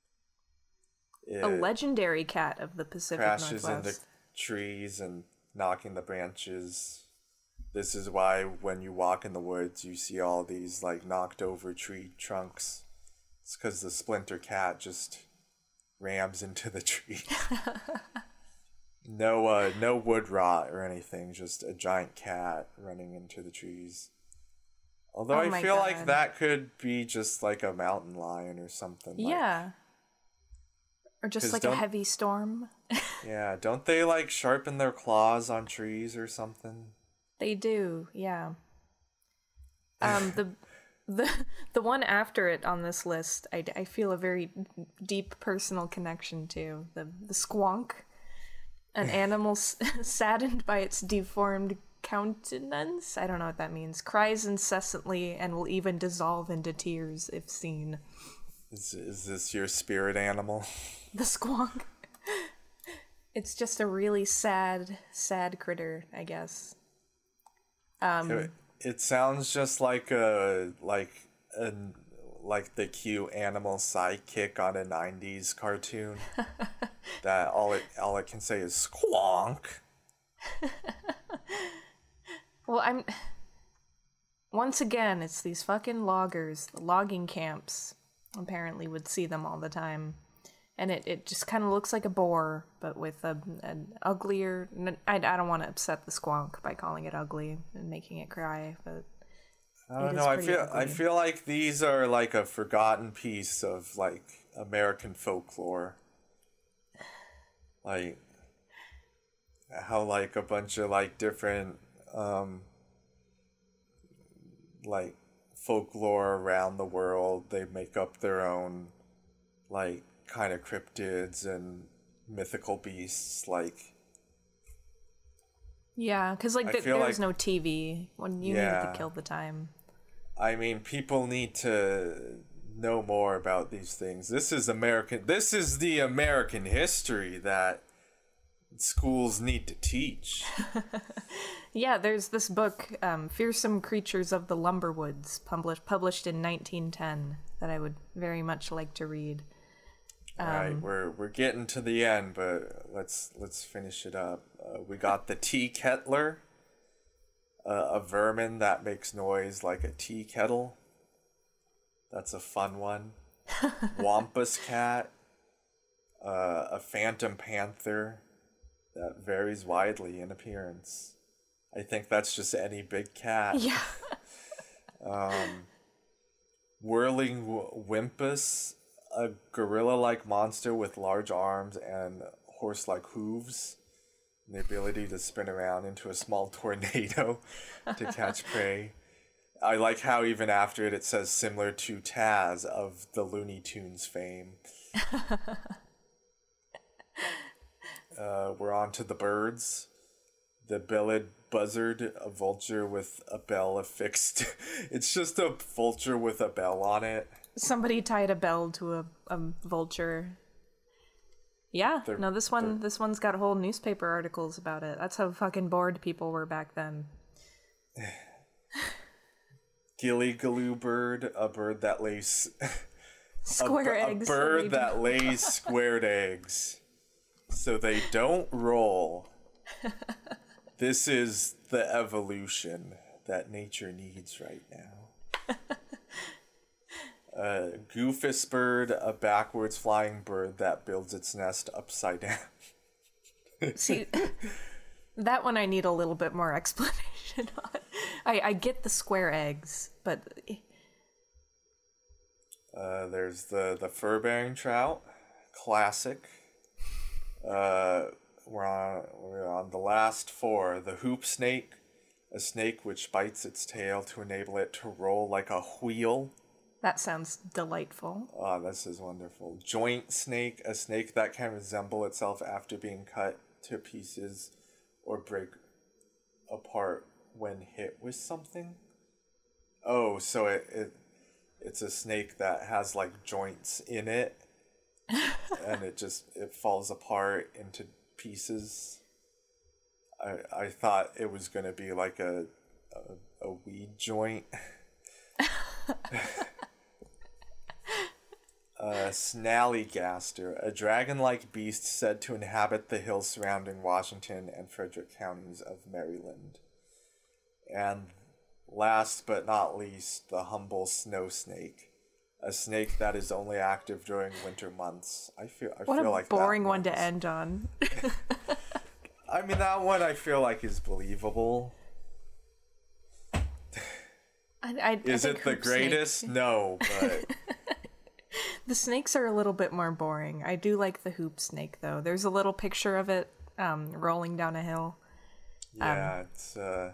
a legendary cat of the Pacific crashes Northwest. Into trees and knocking the branches. This is why when you walk in the woods you see all these like knocked over tree trunks. It's because the Splinter Cat just rams into the tree. No, uh, no wood rot or anything. Just a giant cat running into the trees. Although Oh I my feel God. like that could be just like a mountain lion or something. Like, Yeah. Or just 'Cause like a don't- heavy storm. yeah, don't they like sharpen their claws on trees or something? They do, yeah. Um, the the the one after it on this list, I, I feel a very deep personal connection to the the squonk, an animal s- saddened by its deformed countenance. I don't know what that means. Cries incessantly and will even dissolve into tears if seen. Is is this your spirit animal? The squonk. It's just a really sad, sad critter, I guess. Um, It, it sounds just like a like an like the cute animal sidekick on a nineties cartoon. That all it all it can say is squonk. well, I'm. Once again, it's these fucking loggers, the logging camps. Apparently, would see them all the time, and it, it just kind of looks like a boar, but with a an uglier. I, I don't want to upset the squonk by calling it ugly and making it cry, but I don't It know. is I pretty feel I ugly. feel like these are like a forgotten piece of like American folklore. Like how like a bunch of like different um like folklore around the world, they make up their own like kind of cryptids and mythical beasts. Like yeah, because like I th- feel there was like- no T V when you needed Yeah. to kill the time. I mean, people need to know more about these things. This is American. This is the American history that schools need to teach. Yeah, there's this book, um, "Fearsome Creatures of the Lumberwoods," published published in nineteen ten, that I would very much like to read. All right, we're we're getting to the end, but let's let's finish it up. Uh, we got the tea kettler, uh, a vermin that makes noise like a tea kettle. That's a fun one. Wampus cat, uh, a phantom panther that varies widely in appearance. I think that's just any big cat. Yeah. Whirling w- Wimpus, a gorilla-like monster with large arms and horse-like hooves, and the ability to spin around into a small tornado to catch prey. I like how even after it, it says similar to Taz of the Looney Tunes fame. uh, we're on to the birds. The billed buzzard, a vulture with a bell affixed. It's just a vulture with a bell on it. Somebody tied a bell to a, a vulture. Yeah, They're- no, this one this one's got whole newspaper articles about it. That's how fucking bored people were back then. Gilly-galoo bird, a bird that lays Square a, eggs. a bird they that lays squared eggs, so they don't roll. This is the evolution that nature needs right now. Uh, Goofus bird, a backwards flying bird that builds its nest upside down. do. See, that one I need a little bit more explanation on. I, I get the square eggs, but Uh, there's the, the fur-bearing trout, classic. Uh, we're on we're on the last four. The hoop snake, a snake which bites its tail to enable it to roll like a wheel. that sounds delightful. Oh, this is wonderful. Joint snake, a snake that can resemble itself after being cut to pieces or break apart when hit with something. Oh, so it, it it's a snake that has like joints in it, and it just it falls apart into pieces. I I thought it was gonna be like a a, a weed joint. Uh, Snallygaster, a dragon-like beast said to inhabit the hills surrounding Washington and Frederick counties of Maryland. And last but not least, the humble snow snake, a snake that is only active during winter months. I feel I What feel a like boring that one to one's- end on. I mean, that one I feel like is believable. I, I, is I it the greatest? Snake. No, but the snakes are a little bit more boring. I do like the hoop snake though. There's a little picture of it um, rolling down a hill. Yeah, um, it's. Uh,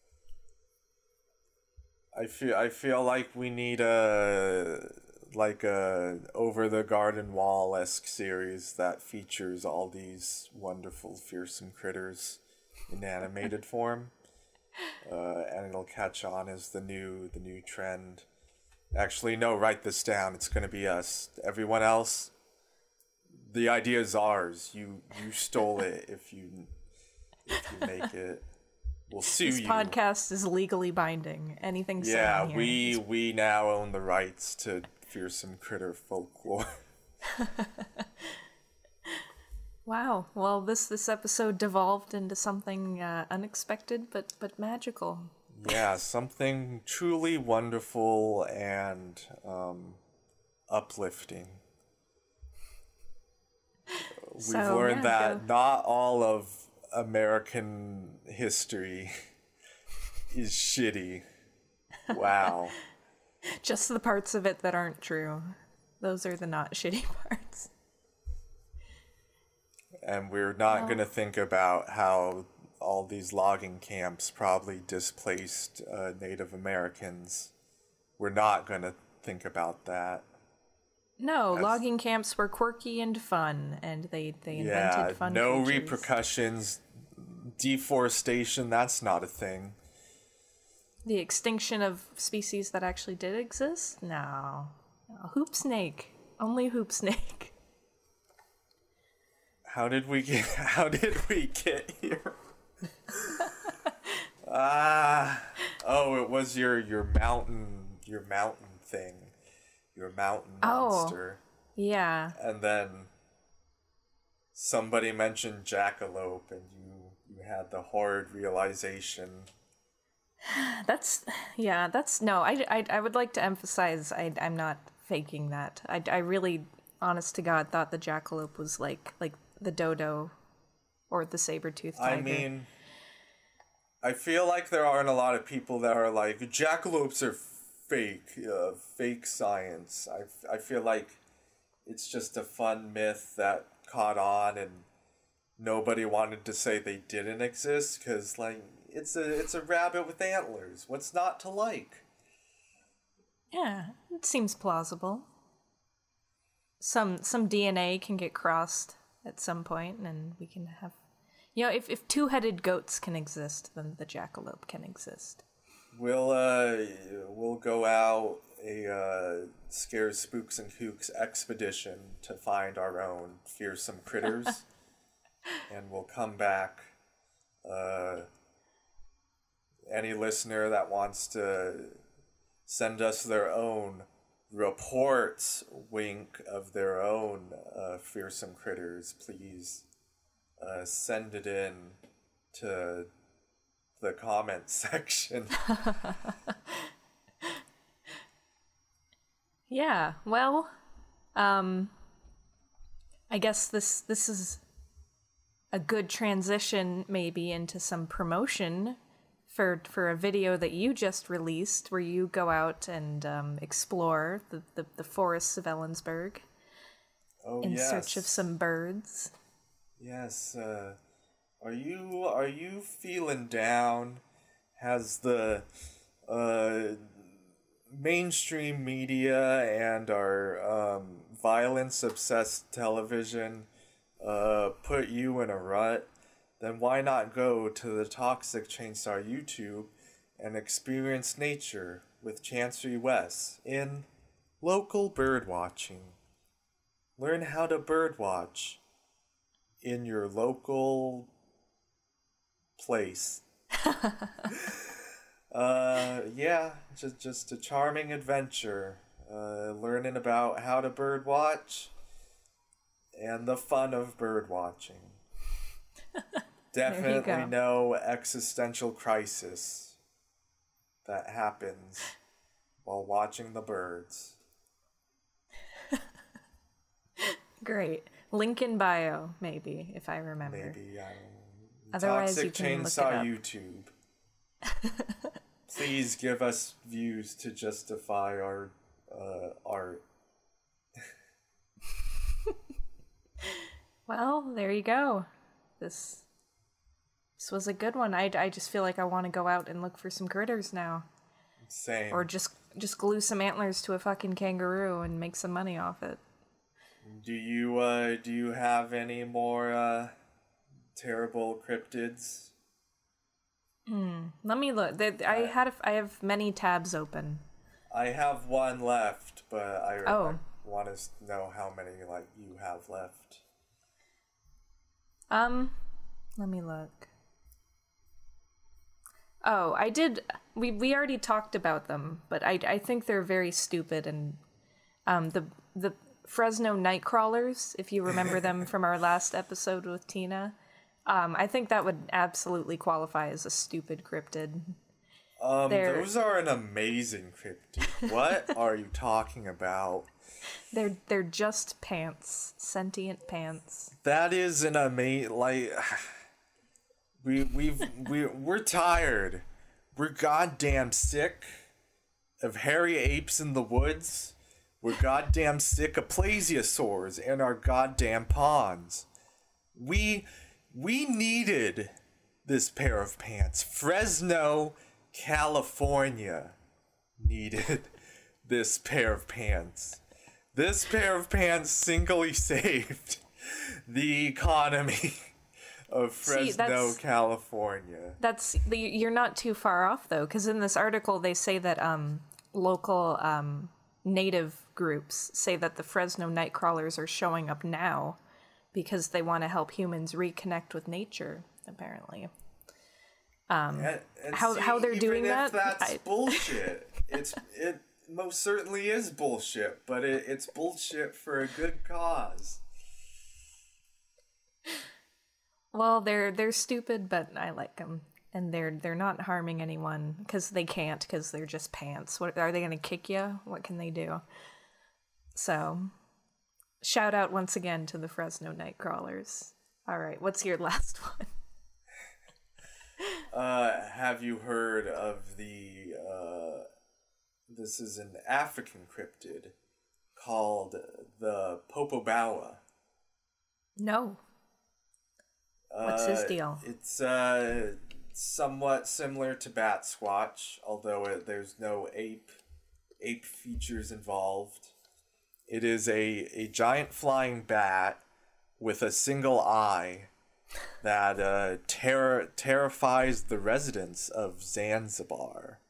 I feel I feel like we need a like a Over the Garden Wall-esque series that features all these wonderful, fearsome critters in animated form, uh, and it'll catch on as the new the new trend. Actually, no, write this down. It's gonna be us. Everyone else, the idea is ours. You you stole it. If you if you make it, we'll sue this you. This podcast is legally binding. Anything said Yeah, on here we is... we now own the rights to fearsome critter folklore. Wow. Well, this this episode devolved into something uh, unexpected, but but magical. Yeah, something truly wonderful and um, uplifting. We've So, learned yeah, that go. not all of American history is shitty. Wow. Just the parts of it that aren't true. Those are the not shitty parts. And we're not Well. going to think about how all these logging camps probably displaced uh, Native Americans. We're not going to think about that. No, As- logging camps were quirky and fun, and they, they invented Yeah, fun no creatures. repercussions. Deforestation, that's not a thing. The extinction of species that actually did exist? No. no. Hoop snake. Only hoop snake. How did we get how did we get here? Ah, oh, it was your your mountain your mountain thing. Your mountain Oh. monster. Yeah. And then somebody mentioned jackalope and you you had the horrid realization. That's, yeah, that's, no, I, I, I would like to emphasize I, I'm not faking that. I, I really, honest to God, thought the jackalope was like, like the dodo or the saber-toothed tiger. I mean, I feel like there aren't a lot of people that are like, jackalopes are fake, uh, fake science. I, I feel like it's just a fun myth that caught on and nobody wanted to say they didn't exist because, like, it's a it's a rabbit with antlers. What's not to like? Yeah, it seems plausible. Some some D N A can get crossed at some point, and we can have, you know, if if two-headed goats can exist, then the jackalope can exist. We'll uh we'll go out a uh, scare spooks and kooks expedition to find our own fearsome critters, and we'll come back. Uh, any listener that wants to send us their own reports, wink, of their own uh, fearsome critters, please uh, send it in to the comment section. Yeah, well, um, I guess this this is a good transition maybe into some promotion for for a video that you just released where you go out and um, explore the, the, the forests of Ellensburg Oh, in yes. search of some birds. Yes, uh, are you are you feeling down? Has the uh, mainstream media and our um, violence-obsessed television uh, put you in a rut? Then why not go to the Toxic Chainsaw YouTube and experience nature with Chancery West in local birdwatching? Learn how to birdwatch in your local place. uh, yeah, just just a charming adventure. Uh, learning about how to birdwatch and the fun of birdwatching. Definitely go. no existential crisis that happens while watching the birds. Great. Link in bio, maybe, if I remember. Maybe, I don't Otherwise, Toxic you can look it Chainsaw up. YouTube. Please give us views to justify our uh, art. Well, there you go. This this was a good one. I, I just feel like I want to go out and look for some critters now. Same. Or just just glue some antlers to a fucking kangaroo and make some money off it. Do you uh do you have any more uh terrible cryptids? Hmm. Let me look. There- I had a, I have many tabs open. I have one left, but I, Oh. I want to know how many like you have left. Um, let me look. Oh, I did. We we already talked about them, but I I think they're very stupid and um the the Fresno Nightcrawlers, if you remember them from our last episode with Tina, um I think that would absolutely qualify as a stupid cryptid. Um, They're- those are an amazing cryptid. What are you talking about? They're they're just pants, sentient pants. That is an amazing, like, we, we've, we, we're tired. We're goddamn sick of hairy apes in the woods. We're goddamn sick of plesiosaurs in our goddamn ponds. We, we needed this pair of pants. Fresno, California needed this pair of pants. This pair of pants singly saved the economy of Fresno, See, that's- California. That's you're not too far off though, because in this article they say that um local um native groups say that the Fresno Nightcrawlers are showing up now because they want to help humans reconnect with nature. Apparently, And, and how- see, how they're even doing if that, That's I- bullshit. It's it most certainly is bullshit, but it, it's bullshit for a good cause. well, they're they're stupid, but I like them, and they're they're not harming anyone because they can't, because they're just pants. What are they going to kick you? What can they do? So, shout out once again to the Fresno Nightcrawlers. All right, what's your last one? Uh, have you heard of the, uh, this is an African cryptid called the Popobawa. No. What's his Uh, deal? It's, uh, somewhat similar to Bat Squatch, although it, there's no ape, ape features involved. It is a, a giant flying bat with a single eye that uh, terror terrifies the residents of Zanzibar.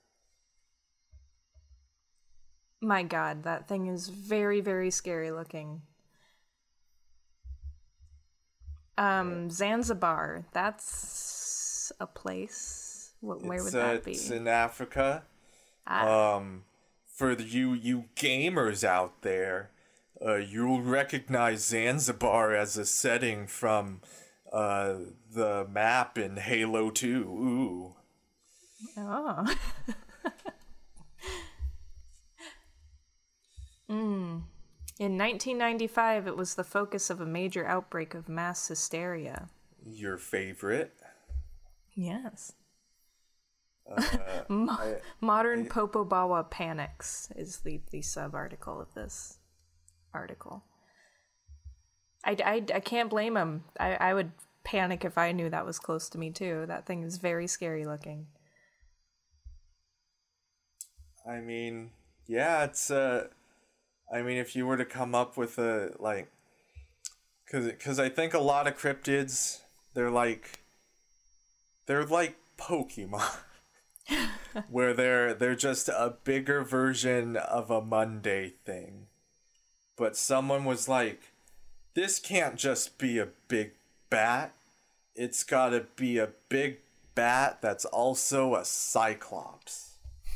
My god, that thing is very, very scary looking. Um, Zanzibar, that's a place. What, where It's, would uh, that be? It's in Africa. Ah, Um, for the, you you gamers out there, uh, you'll recognize Zanzibar as a setting from uh, the map in Halo two. Ooh. oh. mm. In nineteen ninety-five, it was the focus of a major outbreak of mass hysteria. Your favorite? Yes. Uh, Mo- I- Modern Popobawa panics is the, the sub-article of this article. I, I, I can't blame him. I, I would panic if I knew that was close to me too. That thing is very scary looking. I mean, yeah, it's uh I mean, if you were to come up with a like cuz cuz I think a lot of cryptids, they're like they're like Pokemon. Where they're they're just a bigger version of a Monday thing. But someone was like, this can't just be a big bat. It's got to be a big bat that's also a cyclops.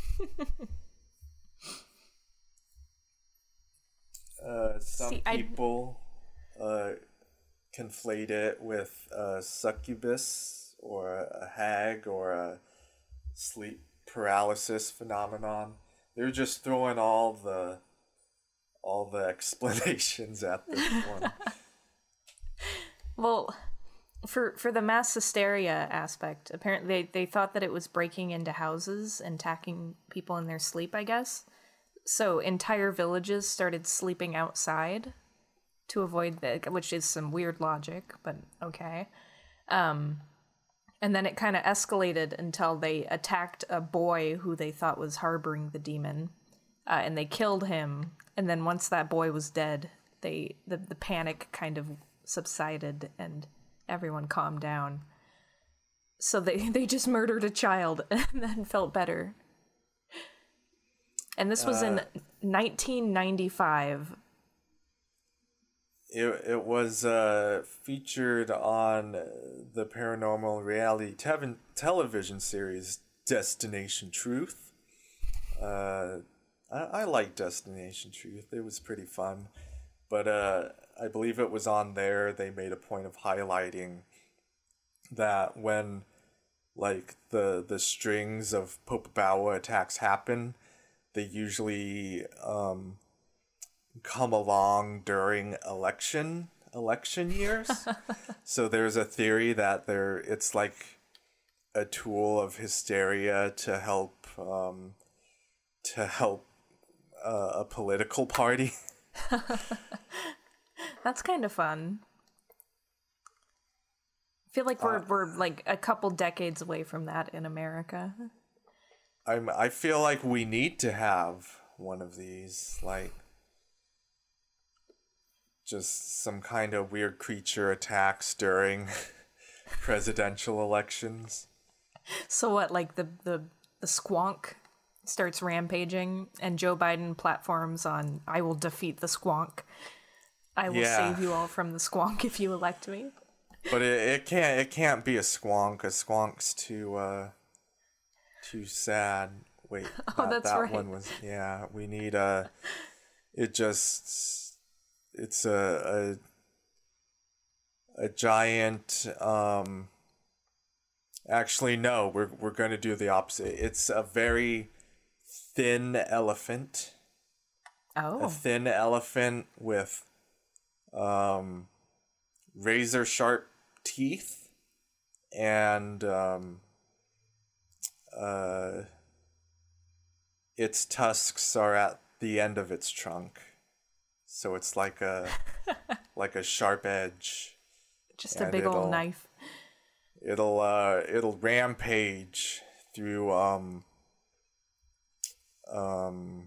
uh, some See, I- people uh, conflate it with a succubus or a hag or a sleep paralysis phenomenon. They're just throwing all the all the explanations at this one. Well, For for the mass hysteria aspect, apparently they, they thought that it was breaking into houses and attacking people in their sleep, I guess. So entire villages started sleeping outside to avoid the, which is some weird logic, but okay. Um, and then it kind of escalated until they attacked a boy who they thought was harboring the demon, uh, and they killed him. And then once that boy was dead, they the, the panic kind of subsided and everyone calmed down. So they, they just murdered a child and then felt better. And this was uh, in nineteen ninety-five. It, it was uh, featured on the paranormal reality te- television series Destination Truth. Uh, I, I like Destination Truth. It was pretty fun. But uh, I believe it was on there. They made a point of highlighting that when like the the strings of Popobawa attacks happen, they usually um, come along during election election years. So there's a theory that there it's like a tool of hysteria to help um, to help uh, a political party. That's kind of fun. I feel like we're uh, we're like a couple decades away from that in America. I'm I feel like we need to have one of these, like just some kind of weird creature attacks during presidential elections. So what, like the the the squonk starts rampaging and Joe Biden platforms on, I will defeat the squonk. I will yeah. save you all from the squonk if you elect me. But it, it can't it can't be a squonk. A squonk's too uh too sad. Wait, oh, that, that's that right. one was yeah. We need a. It just it's a a, a giant. Um, actually, no. We're we're going to do the opposite. It's a very thin elephant. Oh. A thin elephant with um, razor sharp teeth and um, uh, its tusks are at the end of its trunk, so it's like a like a sharp edge. Just a big old knife. It'll uh it'll rampage through um um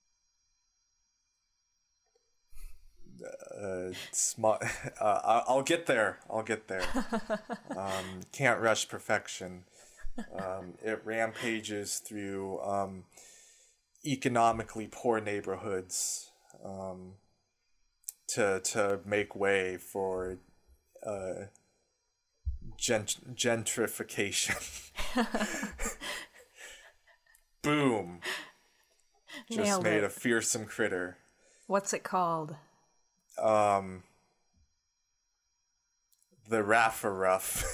uh, small uh I'll get there I'll get there um can't rush perfection. Um it rampages through um economically poor neighborhoods um to to make way for uh gent- gentrification. Boom. Just Nailed made it. A fearsome critter. What's it called? Um, the Raffaruff.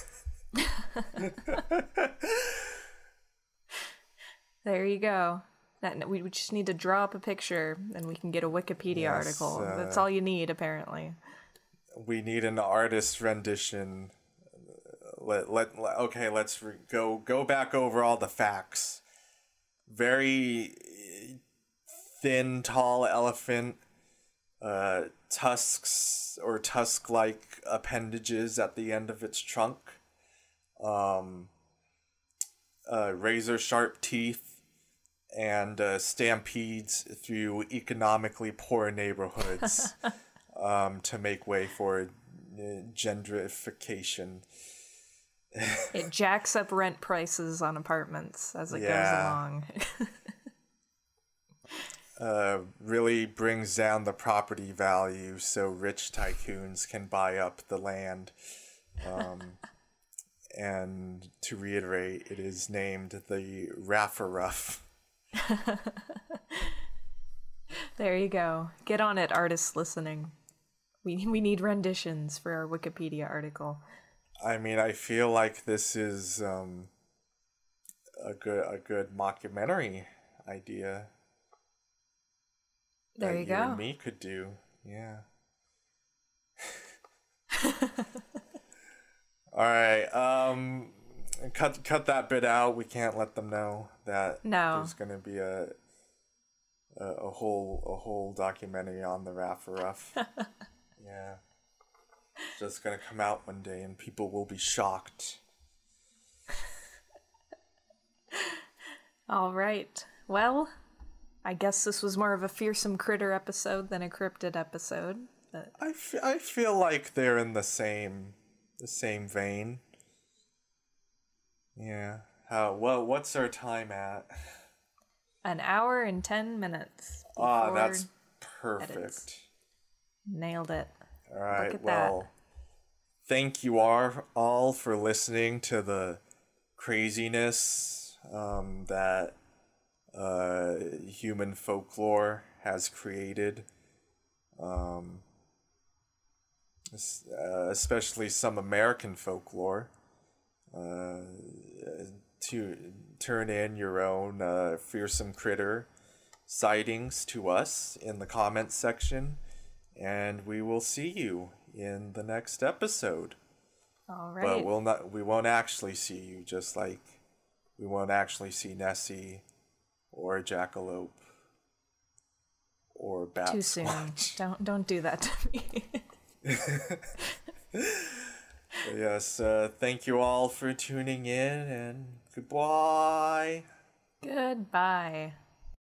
There you go. That we just need to draw up a picture, and we can get a Wikipedia yes, article. Uh, That's all you need, apparently. We need an artist rendition. Let let, let okay. Let's re- go go back over all the facts. Very thin, tall elephant. Uh, tusks or tusk-like appendages at the end of its trunk. Um, uh, razor-sharp teeth, and uh, stampedes through economically poor neighborhoods um, to make way for uh, gentrification. It jacks up rent prices on apartments as it yeah. goes along. Uh, really brings down the property value so rich tycoons can buy up the land. Um, and to reiterate, it is named the Raffaruff. There you go. Get on it, artists listening. We we need renditions for our Wikipedia article. I mean, I feel like this is um, a good a good mockumentary idea. There you, you go. And me could do, yeah. All right. Um, cut cut that bit out. We can't let them know that No. there's gonna be a a, a whole a whole documentary on the Raffaruff. Yeah. It's just gonna come out one day, and people will be shocked. All right. Well, I guess this was more of a fearsome critter episode than a cryptid episode. But I, f- I feel like they're in the same the same vein. Yeah. How? Well, what's our time at? an hour and ten minutes. Ah, before that's perfect. edits. Nailed it. All right. Look at Well, that. thank you all all for listening to the craziness um, that uh, human folklore has created. Um, es- uh, especially some American folklore. Uh, to turn in your own uh, fearsome critter sightings to us in the comments section, and we will see you in the next episode. All right. But we'll not. We won't actually see you. Just like we won't actually see Nessie or a jackalope or bat. Too soon. Don't don't do that to me. Yes. Uh, thank you all for tuning in, and goodbye. Goodbye.